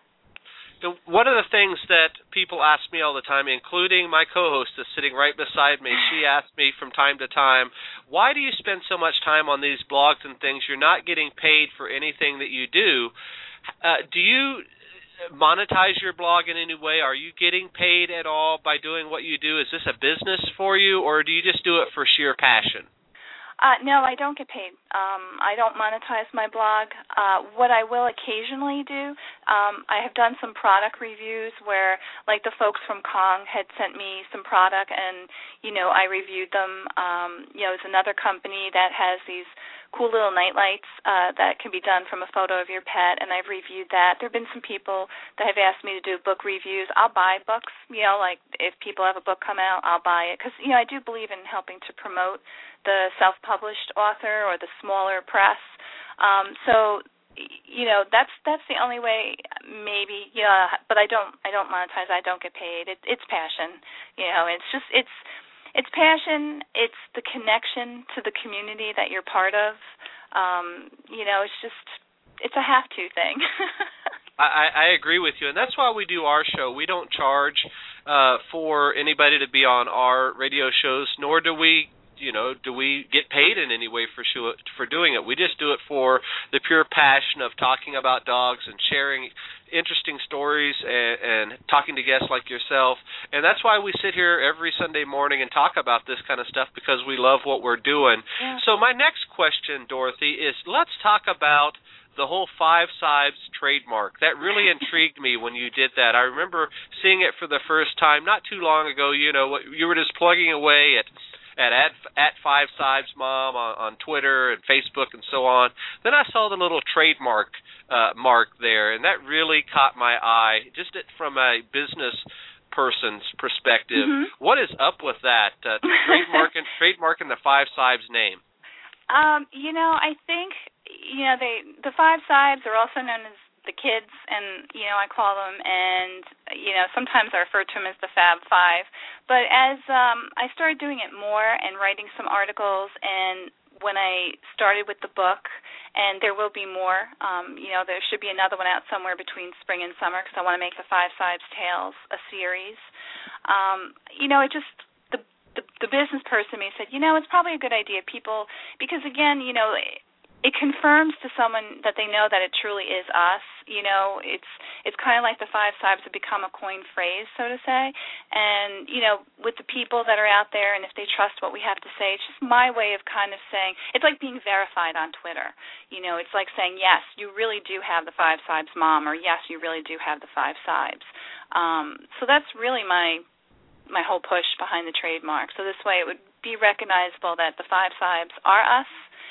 So one of the things that people ask me all the time, including my co-host is sitting right beside me, she asks me from time to time, why do you spend so much time on these blogs and things? You're not getting paid for anything that you do. Uh, do you monetize your blog in any way? Are you getting paid at all by doing what you do? Is this a business for you, or do you just do it for sheer passion? Uh, no, I don't get paid. Um, I don't monetize my blog. Uh, what I will occasionally do, um, I have done some product reviews where, like the folks from Kong had sent me some product, and you know I reviewed them. Um, you know, it's another company that has these cool little night lights uh, that can be done from a photo of your pet, and I've reviewed that. There have been some people that have asked me to do book reviews. I'll buy books. You know, like if people have a book come out, I'll buy it because you know I do believe in helping to promote the self-published author or the smaller press. Um, so, you know, that's that's the only way. Maybe, you know, but I don't I don't monetize. I don't get paid. It, it's passion. You know, it's just it's it's passion. It's the connection to the community that you're part of. Um, you know, it's just it's a have-to thing. I, I agree with you, and that's why we do our show. We don't charge uh, for anybody to be on our radio shows, nor do we. You know, do we get paid in any way for for doing it? We just do it for the pure passion of talking about dogs and sharing interesting stories and, and talking to guests like yourself. And that's why we sit here every Sunday morning and talk about this kind of stuff, because we love what we're doing. Yeah. So my next question, Dorothy, is let's talk about the whole Five Sibes trademark. That really intrigued me when you did that. I remember seeing it for the first time not too long ago. You know, you were just plugging away at At, at at Five Sibes Mom on, on Twitter and Facebook and so on. Then I saw the little trademark uh, mark there, and that really caught my eye, just it, from a business person's perspective. Mm-hmm. What is up with that, uh, trademarking, trademarking the Five Sibes name? Um, you know, I think, you know, they the Five Sibes are also known as the kids, and, you know, I call them, and, you know, sometimes I refer to them as the Fab Five. But as um, I started doing it more and writing some articles, and when I started with the book, and there will be more, um, you know, there should be another one out somewhere between spring and summer, because I want to make the Five Sibes Tales a series. Um, you know, it just, the, the, the business person in me said, you know, it's probably a good idea, people, because, again, you know, it confirms to someone that they know that it truly is us. You know, it's it's kind of like the Five Sibes have become a coined phrase, so to say. And, you know, with the people that are out there, and if they trust what we have to say, it's just my way of kind of saying, it's like being verified on Twitter. You know, it's like saying, yes, you really do have the Five Sibes Mom, or yes, you really do have the Five Sibes. Um, so that's really my my whole push behind the trademark. So this way it would be recognizable that the Five Sibes are us,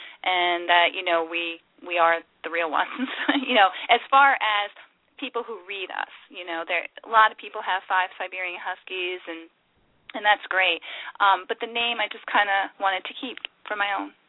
and that, you know, we we are the real ones. You know, as far as people who read us, you know, there a lot of people have five Siberian Huskies, and and that's great. Um, but the name I just kind of wanted to keep for my own.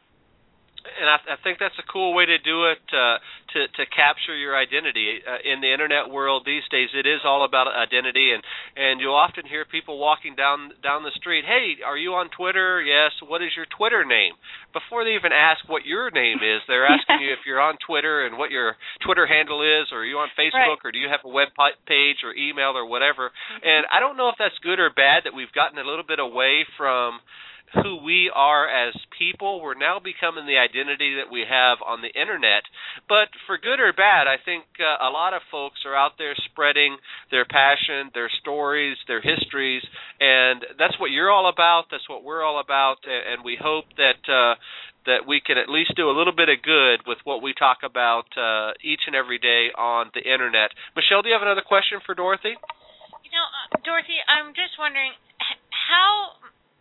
And I, I think that's a cool way to do it, uh, to to capture your identity. Uh, in the internet world these days, it is all about identity, and, and you'll often hear people walking down down the street, hey, are you on Twitter? Yes. What is your Twitter name? Before they even ask what your name is, they're asking you if you're on Twitter and what your Twitter handle is, or are you on Facebook, right, or do you have a web page or email or whatever. Mm-hmm. And I don't know if that's good or bad that we've gotten a little bit away from who we are as people. We're now becoming the identity that we have on the internet. But for good or bad, I think uh, a lot of folks are out there spreading their passion, their stories, their histories, and that's what you're all about. That's what we're all about, and we hope that uh, that we can at least do a little bit of good with what we talk about uh, each and every day on the internet. Michelle, do you have another question for Dorothy? You know, uh, Dorothy, I'm just wondering how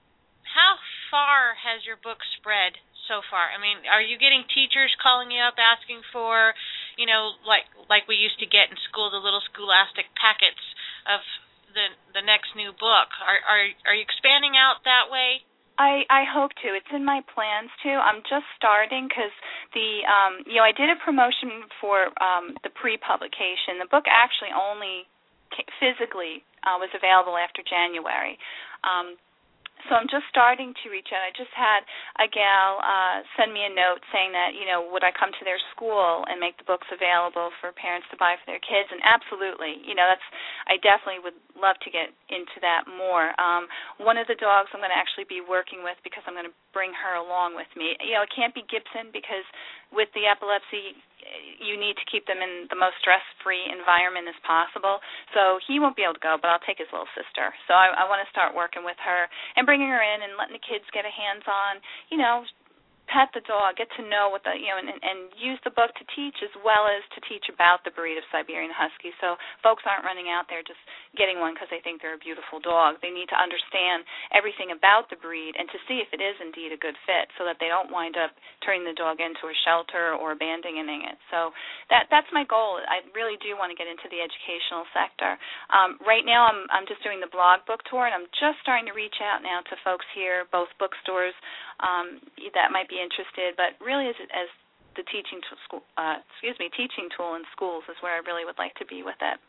how far has your book spread so far? I mean, are you getting teachers calling you up asking for, you know, like like we used to get in school, the little scholastic packets of the the next new book? Are are are you expanding out that way? I, I hope to. It's in my plans to. I'm just starting because the um, you know I did a promotion for um, the pre-publication. The book actually only physically uh, was available after January. Um, So I'm just starting to reach out. I just had a gal uh, send me a note saying that, you know, would I come to their school and make the books available for parents to buy for their kids? And absolutely, you know, that's I definitely would love to get into that more. Um, one of the dogs I'm going to actually be working with because I'm going to bring her along with me. You know, it can't be Gibson because with the epilepsy, you need to keep them in the most stress-free environment as possible. So he won't be able to go, but I'll take his little sister. So I, I want to start working with her and bringing her in and letting the kids get a hands-on, you know, pet the dog, get to know what the, you know, and, and use the book to teach as well as to teach about the breed of Siberian Husky. So folks aren't running out there just getting one because they think they're a beautiful dog. They need to understand everything about the breed and to see if it is indeed a good fit so that they don't wind up turning the dog into a shelter or abandoning it. So that that's my goal. I really do want to get into the educational sector. Um, right now I'm I'm just doing the blog book tour, and I'm just starting to reach out now to folks here, both bookstores um, that might be interested, but really as, as the teaching to school, uh, excuse me, teaching tool in schools is where I really would like to be with it.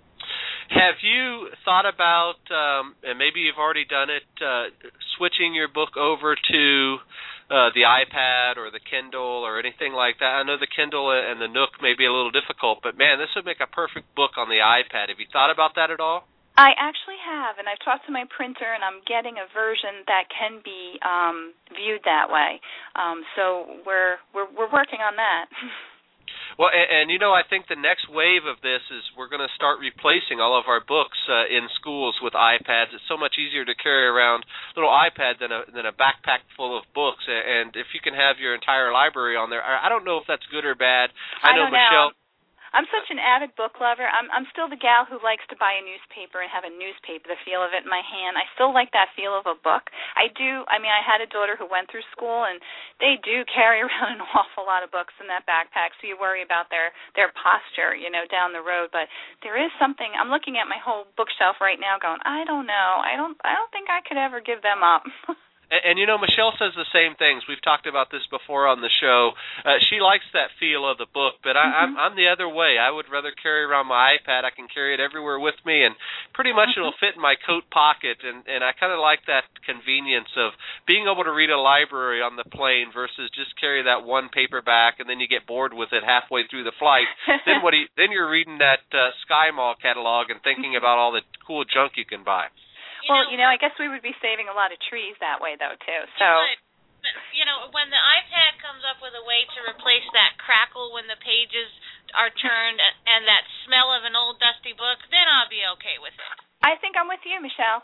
Have you thought about, um, and maybe you've already done it, uh, switching your book over to uh, the iPad or the Kindle or anything like that? I know the Kindle and the Nook may be a little difficult, but man, this would make a perfect book on the iPad. Have you thought about that at all? I actually have, and I've talked to my printer, and I'm getting a version that can be um, viewed that way. Um, so we're we're we're working on that. Well, and, and you know, I think the next wave of this is we're going to start replacing all of our books uh, in schools with iPads. It's so much easier to carry around a little iPad than a than a backpack full of books. And if you can have your entire library on there, I don't know if that's good or bad. I, I know don't Michelle. Know. I'm such an avid book lover. I'm I'm still the gal who likes to buy a newspaper and have a newspaper, the feel of it in my hand. I still like that feel of a book. I do. I mean, I had a daughter who went through school, and they do carry around an awful lot of books in that backpack, so you worry about their, their posture, you know, down the road. But there is something. I'm looking at my whole bookshelf right now going, I don't know. I don't I don't think I could ever give them up. And, and, you know, Michelle says the same things. We've talked about this before on the show. Uh, she likes that feel of the book, but I, mm-hmm. I'm, I'm the other way. I would rather carry around my iPad. I can carry it everywhere with me, and pretty much mm-hmm. it'll fit in my coat pocket, and, and I kind of like that convenience of being able to read a library on the plane versus just carry that one paperback, and then you get bored with it halfway through the flight. then what? Do you, then you're reading that uh, Sky Mall catalog and thinking about all the cool junk you can buy. You well, know, you know, I guess we would be saving a lot of trees that way, though, too. So, but, you know, when the iPad comes up with a way to replace that crackle when the pages are turned and that smell of an old dusty book, then I'll be okay with it. I think I'm with you, Michelle.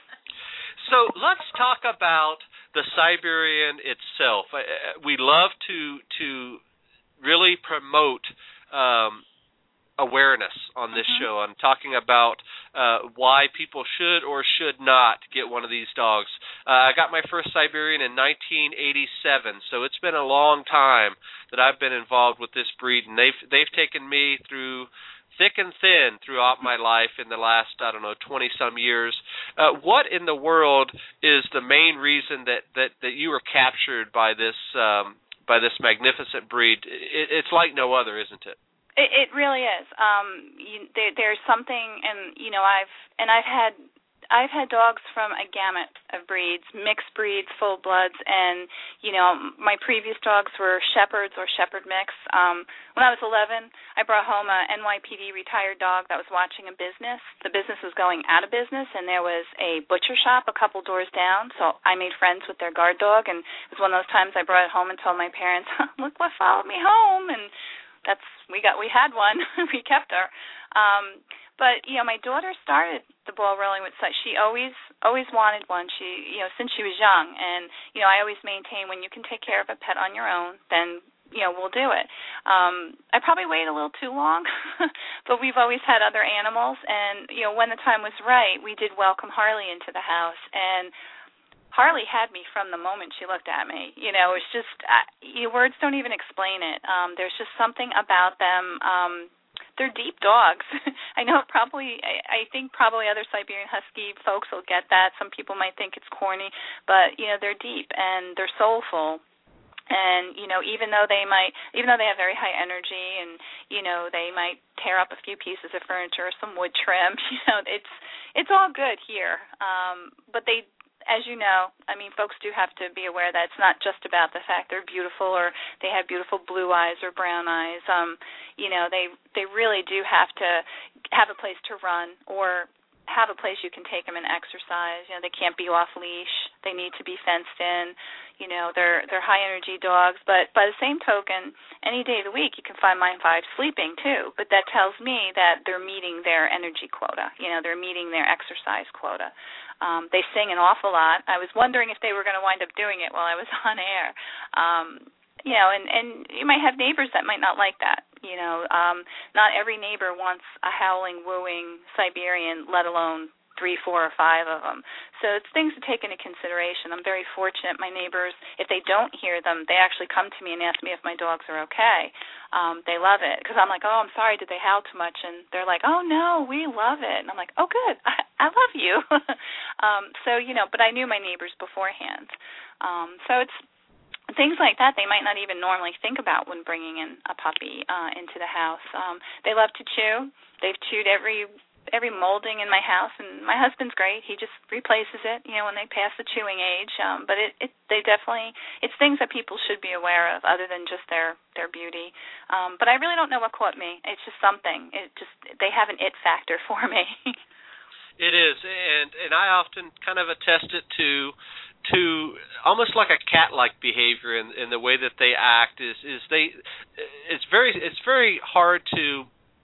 So let's talk about the Siberian itself. We love to to really promote um, awareness on this mm-hmm. show. I'm talking about uh, why people should or should not get one of these dogs. Uh, I got my first Siberian in nineteen eighty-seven, so it's been a long time that I've been involved with this breed, and they've they've taken me through thick and thin throughout my life in the last, I don't know, twenty-some years. Uh, what in the world is the main reason that, that, that you were captured by this um, by this magnificent breed? It, it's like no other, isn't it? It, it really is. Um, you, there, there's something, and you know, I've and I've had I've had dogs from a gamut of breeds, mixed breeds, full bloods, and you know, my previous dogs were shepherds or shepherd mix. Um, when I was eleven, I brought home a N Y P D retired dog that was watching a business. The business was going out of business, and there was a butcher shop a couple doors down. So I made friends with their guard dog, and it was one of those times I brought it home and told my parents, "Look what followed me home," and that's we got we had one. We kept her. Um, but you know, my daughter started the ball rolling with such. She always always wanted one. She you know since she was young, and you know I always maintain when you can take care of a pet on your own, then you know we'll do it. Um, I probably waited a little too long, but we've always had other animals, and you know when the time was right, we did welcome Harley into the house, and Harley had me from the moment she looked at me. You know, it's just uh, your words don't even explain it. Um, there's just something about them. Um, they're deep dogs. I know probably. I, I think probably other Siberian Husky folks will get that. Some people might think it's corny, but you know they're deep and they're soulful. And you know, even though they might, even though they have very high energy, and you know they might tear up a few pieces of furniture or some wood trim. You know, it's it's all good here. Um, but they. As you know, I mean, folks do have to be aware that it's not just about the fact they're beautiful or they have beautiful blue eyes or brown eyes. Um, you know, they they really do have to have a place to run or have a place you can take them and exercise. You know, they can't be off leash. They need to be fenced in. You know, they're they're high energy dogs. But by the same token, any day of the week you can find mine five sleeping too. But that tells me that they're meeting their energy quota. You know, they're meeting their exercise quota. Um, they sing an awful lot. I was wondering if they were going to wind up doing it while I was on air. Um, you know, and, and you might have neighbors that might not like that. You know, um, not every neighbor wants a howling, wooing Siberian, let alone three, four, or five of them. So it's things to take into consideration. I'm very fortunate. My neighbors, if they don't hear them, they actually come to me and ask me if my dogs are okay. Um, they love it because I'm like, oh, I'm sorry, did they howl too much? And they're like, oh, no, we love it. And I'm like, oh, good, I, I love you. um, so, you know, but I knew my neighbors beforehand. Um, so it's things like that they might not even normally think about when bringing in a puppy uh, into the house. Um, they love to chew. They've chewed every every molding in my house, and my husband's great. He just replaces it, you know, when they pass the chewing age. Um, but it, it, they definitely, it's things that people should be aware of, other than just their their beauty. Um, but I really don't know what caught me. It's just something. It just they have an it factor for me. It is, and and I often kind of attest it to to almost like a cat-like behavior in in the way that they act. Is is they it's very it's very hard to.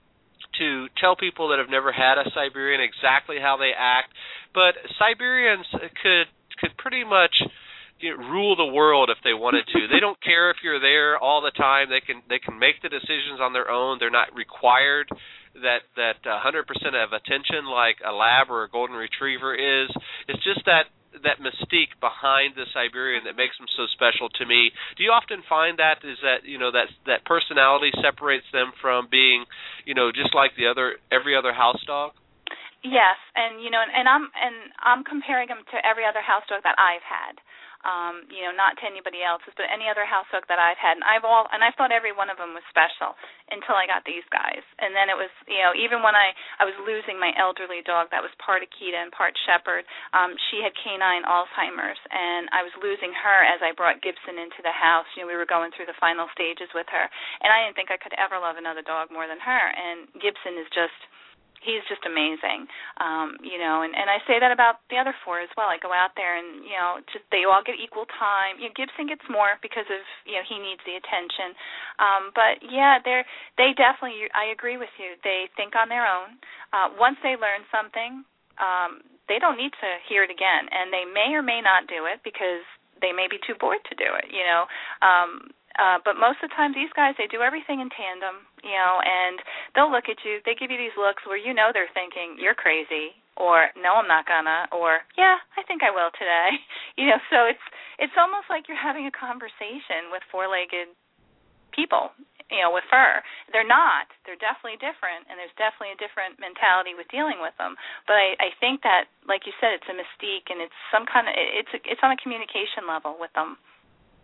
to tell people that have never had a Siberian exactly how they act, but Siberians could could pretty much you know, rule the world if they wanted to. They don't care if you're there all the time. They can they can make the decisions on their own. They're not required that that one hundred percent of attention like a lab or a golden retriever is. It's just that that mystique behind the Siberian that makes them so special to me. Do you often find that is that you know that that personality separates them from being, you know, just like the other every other house dog? Yes, and you know, and, and I'm and I'm comparing them to every other house dog that I've had. Um, you know, not to anybody else's, but any other house dog that I've had, and I've all, and I thought every one of them was special until I got these guys, and then it was, you know, even when I, I was losing my elderly dog that was part Akita and part Shepherd, um, she had canine Alzheimer's, and I was losing her as I brought Gibson into the house. You know, we were going through the final stages with her, and I didn't think I could ever love another dog more than her, and Gibson is just. He's just amazing, um, you know, and, and I say that about the other four as well. I go out there and, you know, just they all get equal time. You know, Gibson gets more because of, you know, he needs the attention. Um, but, yeah, they're, they definitely, I agree with you, they think on their own. Uh, once they learn something, um, they don't need to hear it again, and they may or may not do it because they may be too bored to do it, you know. Um Uh, but most of the time, these guys, they do everything in tandem, you know, and they'll look at you. They give you these looks where you know they're thinking, you're crazy, or no, I'm not gonna, or yeah, I think I will today. You know, so it's it's almost like you're having a conversation with four-legged people, you know, with fur. They're not. They're definitely different, and there's definitely a different mentality with dealing with them. But I, I think that, like you said, it's a mystique, and it's some kind of, it's it's on a communication level with them.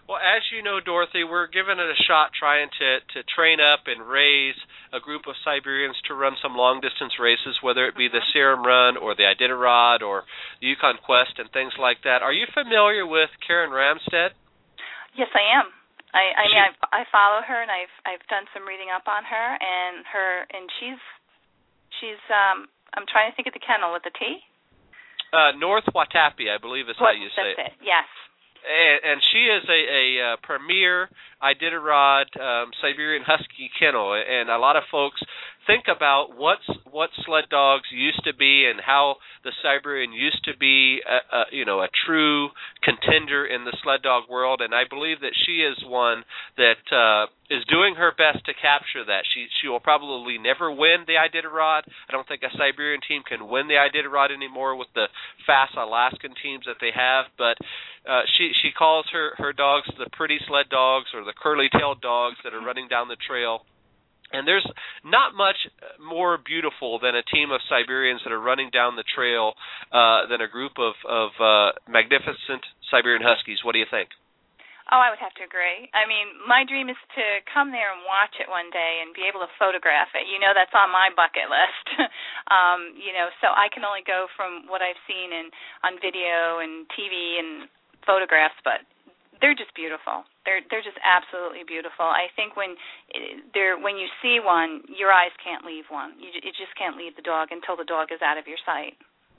Well, as you know, Dorothy, we're giving it a shot trying to, to train up and raise a group of Siberians to run some long-distance races, whether it be the Serum Run or the Iditarod or the Yukon Quest and things like that. Are you familiar with Karen Ramstead? Yes, I am. I, I mean, I've, I follow her, and I've I've done some reading up on her, and her, and she's she's. Um, I'm trying to think of the kennel with the T. Uh, North Watapi, I believe is what, how you say that's it. it. Yes. And, and she is a, a, a premier Iditarod um, Siberian Husky kennel, and a lot of folks think about what's what sled dogs used to be and how the Siberian used to be, a, a, you know, a true contender in the sled dog world. And I believe that she is one that uh, is doing her best to capture that. She she will probably never win the Iditarod. I don't think a Siberian team can win the Iditarod anymore with the fast Alaskan teams that they have, but uh, she she calls her, her dogs the pretty sled dogs or the curly-tailed dogs that are running down the trail. And there's not much more beautiful than a team of Siberians that are running down the trail uh, than a group of, of uh, magnificent Siberian Huskies. What do you think? Oh, I would have to agree. I mean, my dream is to come there and watch it one day and be able to photograph it. You know, that's on my bucket list. um, you know, so I can only go from what I've seen in on video and T V and photographs, but they're just beautiful. They're they're just absolutely beautiful. I think when they're when you see one, your eyes can't leave one. You it just can't leave the dog until the dog is out of your sight.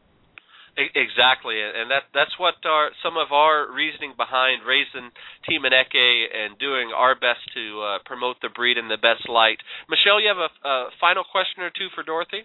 Exactly, and that that's what our, some of our reasoning behind raising Team Ineke and doing our best to uh, promote the breed in the best light. Michelle, you have a, a final question or two for Dorothy?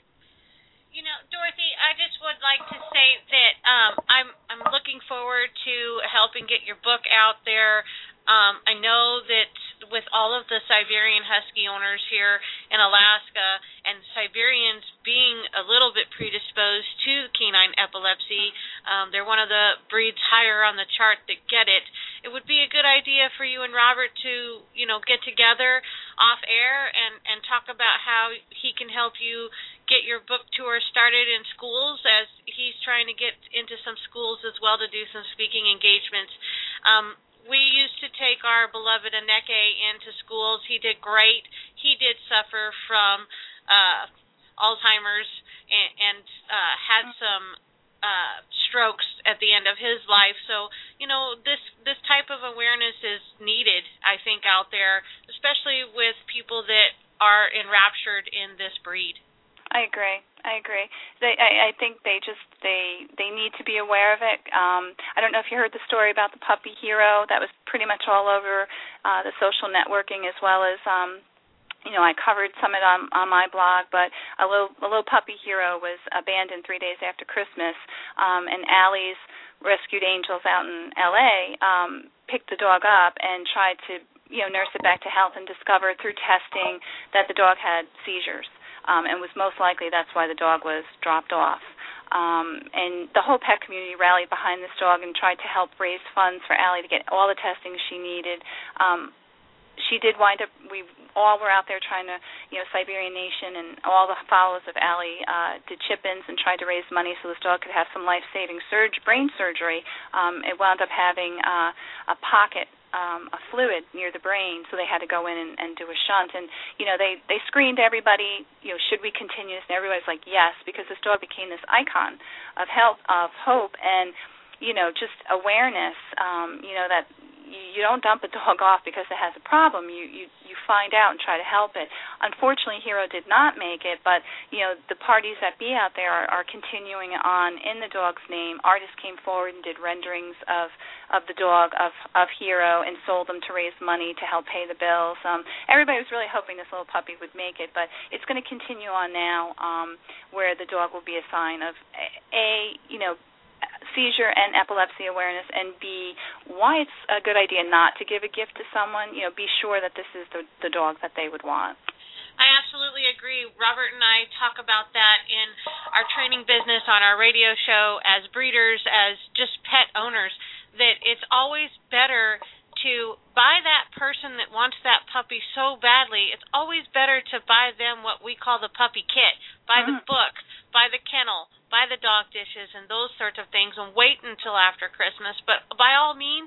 You know, Dorothy, I just would like to say that um, I'm I'm looking forward to helping get your book out there. Um, I know that with all of the Siberian Husky owners here in Alaska and Siberians being a little bit predisposed to canine epilepsy, um, they're one of the breeds higher on the chart that get it. It would be a good idea for you and Robert to, you know, get together off air and, and talk about how he can help you get your book tour started in schools, as he's trying to get into some schools as well to do some speaking engagements. Um, we used to take our beloved Ineke into schools. He did great. He did suffer from uh, Alzheimer's and, and uh, had some uh, strokes at the end of his life. So, you know, this, this type of awareness is needed, I think, out there, especially with people that are enraptured in this breed. I agree. I agree. They, I, I think they just they they need to be aware of it. Um, I don't know if you heard the story about the puppy Hero. That was pretty much all over uh, the social networking, as well as um, you know I covered some of it on on my blog. But a little a little puppy Hero was abandoned three days after Christmas, um, and Allie's Rescued Angels out in L A um, picked the dog up and tried to you know nurse it back to health, and discovered through testing that the dog had seizures. Um, and was most likely that's why the dog was dropped off. Um, and the whole pet community rallied behind this dog and tried to help raise funds for Allie to get all the testing she needed. Um, she did wind up, we all were out there trying to, you know, Siberian Nation and all the followers of Allie uh, did chip-ins and tried to raise money so this dog could have some life-saving surg- brain surgery. Um, it wound up having uh, a pocket Um, a fluid near the brain, so they had to go in and, and do a shunt. And you know, they they screened everybody. You know, should we continue this? And everybody's like, yes, because this dog became this icon of health, of hope, and you know, just awareness. Um, you know that you, you don't dump a dog off because it has a problem. You you you find out and try to help it. Unfortunately, Hero did not make it, but you know, the parties that be out there are, are continuing on in the dog's name. Artists came forward and did renderings of. of the dog, of, of Hero, and sold them to raise money to help pay the bills. Um, everybody was really hoping this little puppy would make it, but it's going to continue on now um, where the dog will be a sign of, A, you know, seizure and epilepsy awareness, and B, why it's a good idea not to give a gift to someone. You know, be sure that this is the, the dog that they would want. I absolutely agree. Robert and I talk about that in our training business, on our radio show, as breeders, as just pet owners, that it's always better to buy that person that wants that puppy so badly. It's always better to buy them what we call the puppy kit, buy the book, buy the kennel, buy the dog dishes and those sorts of things, and wait until after Christmas. But by all means,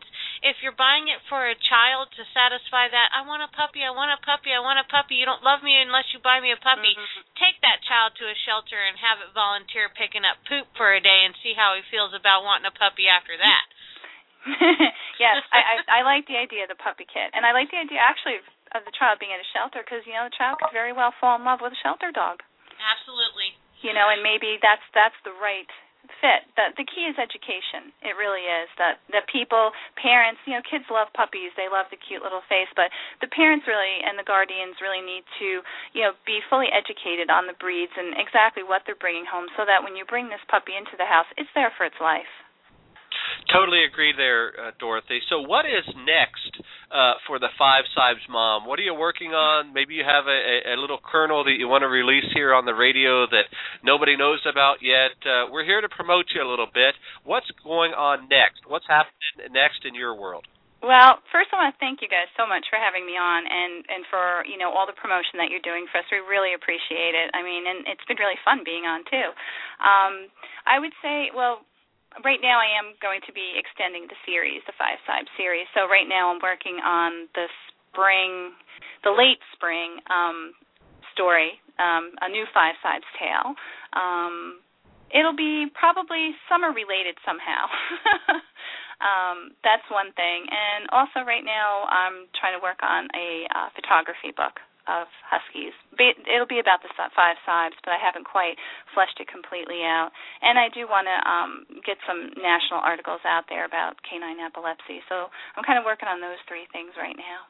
if you're buying it for a child to satisfy that, I want a puppy, I want a puppy, I want a puppy, you don't love me unless you buy me a puppy, mm-hmm. take that child to a shelter and have it volunteer picking up poop for a day and see how he feels about wanting a puppy after that. Yes, I, I, I like the idea of the puppy kit. And I like the idea, actually, of the child being at a shelter because, you know, the child could very well fall in love with a shelter dog. Absolutely. You know, and maybe that's that's the right fit. The, the key is education. It really is. That the people, parents, you know, kids love puppies. They love the cute little face. But the parents really and the guardians really need to, you know, be fully educated on the breeds and exactly what they're bringing home so that when you bring this puppy into the house, it's there for its life. Totally agree there, uh, Dorothy. So what is next uh, for the Five Sibes Mom? What are you working on? Maybe you have a, a little kernel that you want to release here on the radio that nobody knows about yet. Uh, we're here to promote you a little bit. What's going on next? What's happening next in your world? Well, first I want to thank you guys so much for having me on and, and for, you know, all the promotion that you're doing for us. We really appreciate it. I mean, and it's been really fun being on, too. Um, I would say, well, right now I am going to be extending the series, the Five Sibes series. So right now I'm working on the spring, the late spring um, story, um, a new Five Sibes tale. Um, it'll be probably summer-related somehow. um, that's one thing. And also right now I'm trying to work on a uh, photography book of Huskies. It'll be about the Five Sibes, but I haven't quite fleshed it completely out. And I do want to um, get some national articles out there about canine epilepsy. So I'm kind of working on those three things right now.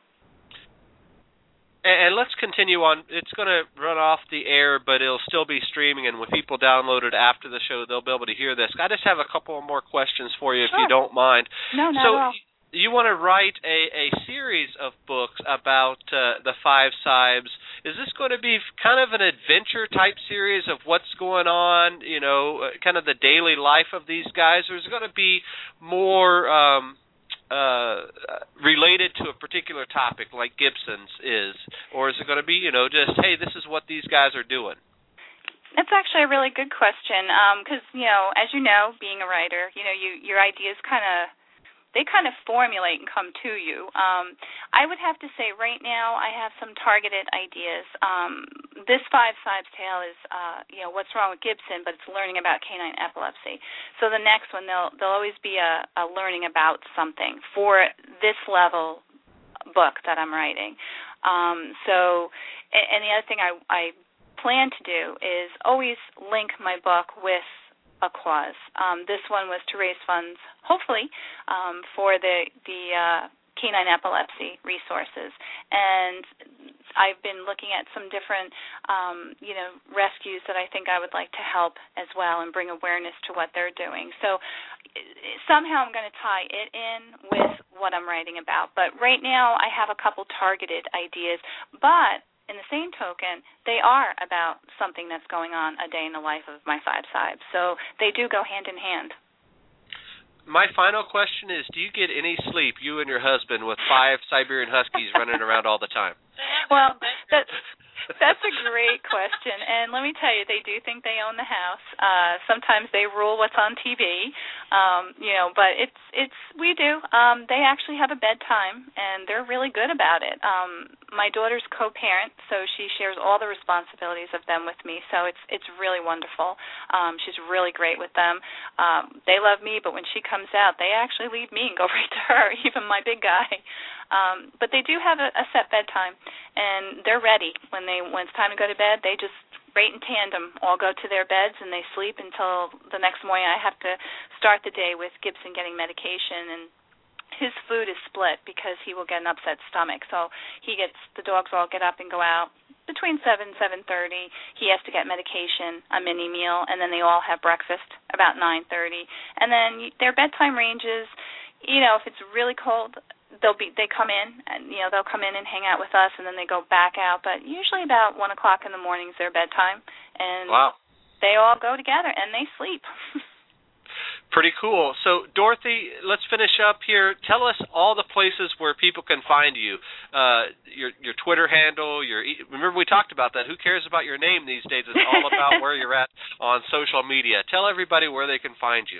And let's continue on. It's going to run off the air, but it'll still be streaming, and when people download it after the show, they'll be able to hear this. I just have a couple more questions for you, if sure. you don't mind. No, not so, at all. You want to write a, a series of books about uh, the Five Sibes. Is this going to be kind of an adventure-type series of what's going on, you know, uh, kind of the daily life of these guys, or is it going to be more um, uh, related to a particular topic like Gibson's is, or is it going to be, you know, just, hey, this is what these guys are doing? That's actually a really good question because, um, you know, as you know, being a writer, you know, you your ideas kind of they kind of formulate and come to you. Um, I would have to say right now I have some targeted ideas. Um, this Five Sibes tale is, uh, you know, what's wrong with Gibson, but it's learning about canine epilepsy. So the next one, there'll, there'll always be a, a learning about something for this level book that I'm writing. Um, so, and the other thing I, I plan to do is always link my book with a cause. Um, this one was to raise funds, hopefully, um, for the the uh, canine epilepsy resources. And I've been looking at some different, um, you know, rescues that I think I would like to help as well and bring awareness to what they're doing. So somehow I'm going to tie it in with what I'm writing about. But right now I have a couple targeted ideas, but in the same token, they are about something that's going on a day in the life of my Five Sibes. So they do go hand in hand. My final question is, do you get any sleep, you and your husband, with five Siberian Huskies running around all the time? Well, that, that's a great question. And let me tell you, they do think they own the house. Uh, sometimes they rule what's on T V, um, you know, but it's, it's we do. Um, they actually have a bedtime, and they're really good about it. Um, my daughter's co-parent, so she shares all the responsibilities of them with me, so it's it's really wonderful. Um, she's really great with them. Um, they love me, but when she comes out, they actually leave me and go right to her, even my big guy. Um, but they do have a, a set bedtime, and they're ready. When they when it's time to go to bed, they just, right in tandem, all go to their beds, and they sleep until the next morning. I have to start the day with Gibson getting medication, and his food is split because he will get an upset stomach. So he gets, the dogs all get up and go out between seven, seven thirty. He has to get medication, a mini meal, and then they all have breakfast about nine thirty. And then their bedtime ranges, you know, if it's really cold, they'll be they come in and you know they'll come in and hang out with us, and then they go back out. But usually about one o'clock in the morning is their bedtime, and wow. They all go together and they sleep. Pretty cool. So, Dorothy, let's finish up here. Tell us all the places where people can find you. Uh, your your Twitter handle. Your remember we talked about that. Who cares about your name these days? It's all about where you're at on social media. Tell everybody where they can find you.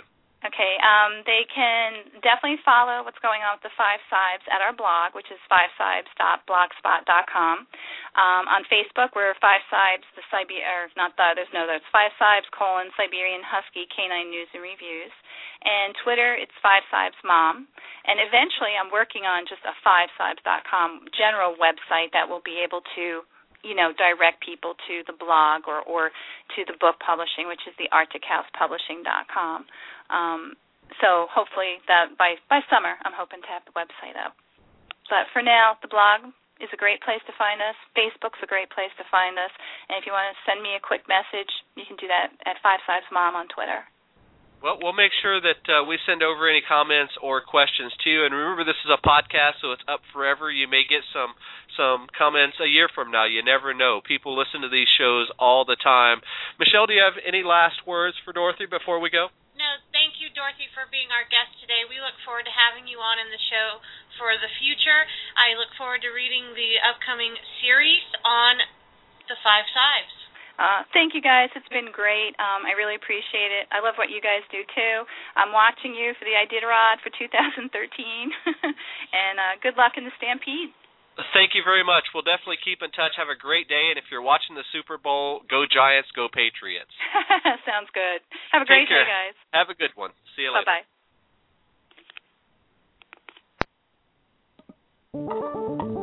Okay, um, they can definitely follow what's going on with the Five Sibes at our blog, which is five sibes dot blogspot dot com. Um, on Facebook, we're Five Sibes, the Siber, or not the, there's no, there's Five Sibes, colon, Siberian Husky, Canine News and Reviews. And Twitter, it's Five Sibes Mom. And eventually I'm working on just a five sibes dot com general website that will be able to, you know, direct people to the blog or, or to the book publishing, which is the arctic house publishing dot com. Um, so hopefully that by, by summer I'm hoping to have the website up. But for now, the blog is a great place to find us. Facebook's a great place to find us. And if you want to send me a quick message, you can do that at Five Sibes Mom on Twitter. Well, we'll make sure that uh, we send over any comments or questions to you. And remember, this is a podcast, so it's up forever. You may get some some comments a year from now. You never know. People listen to these shows all the time. Michelle, do you have any last words for Dorothy before we go? No, thank you, Dorothy, for being our guest today. We look forward to having you on in the show for the future. I look forward to reading the upcoming series on the Five Sibes. Uh, thank you, guys. It's been great. Um, I really appreciate it. I love what you guys do, too. I'm watching you for the Iditarod for two thousand thirteen, and uh, good luck in the Stampede. Thank you very much. We'll definitely keep in touch. Have a great day, and if you're watching the Super Bowl, go Giants, go Patriots. Sounds good. Have a great Take care. day, guys. Have a good one. See you later. Bye-bye.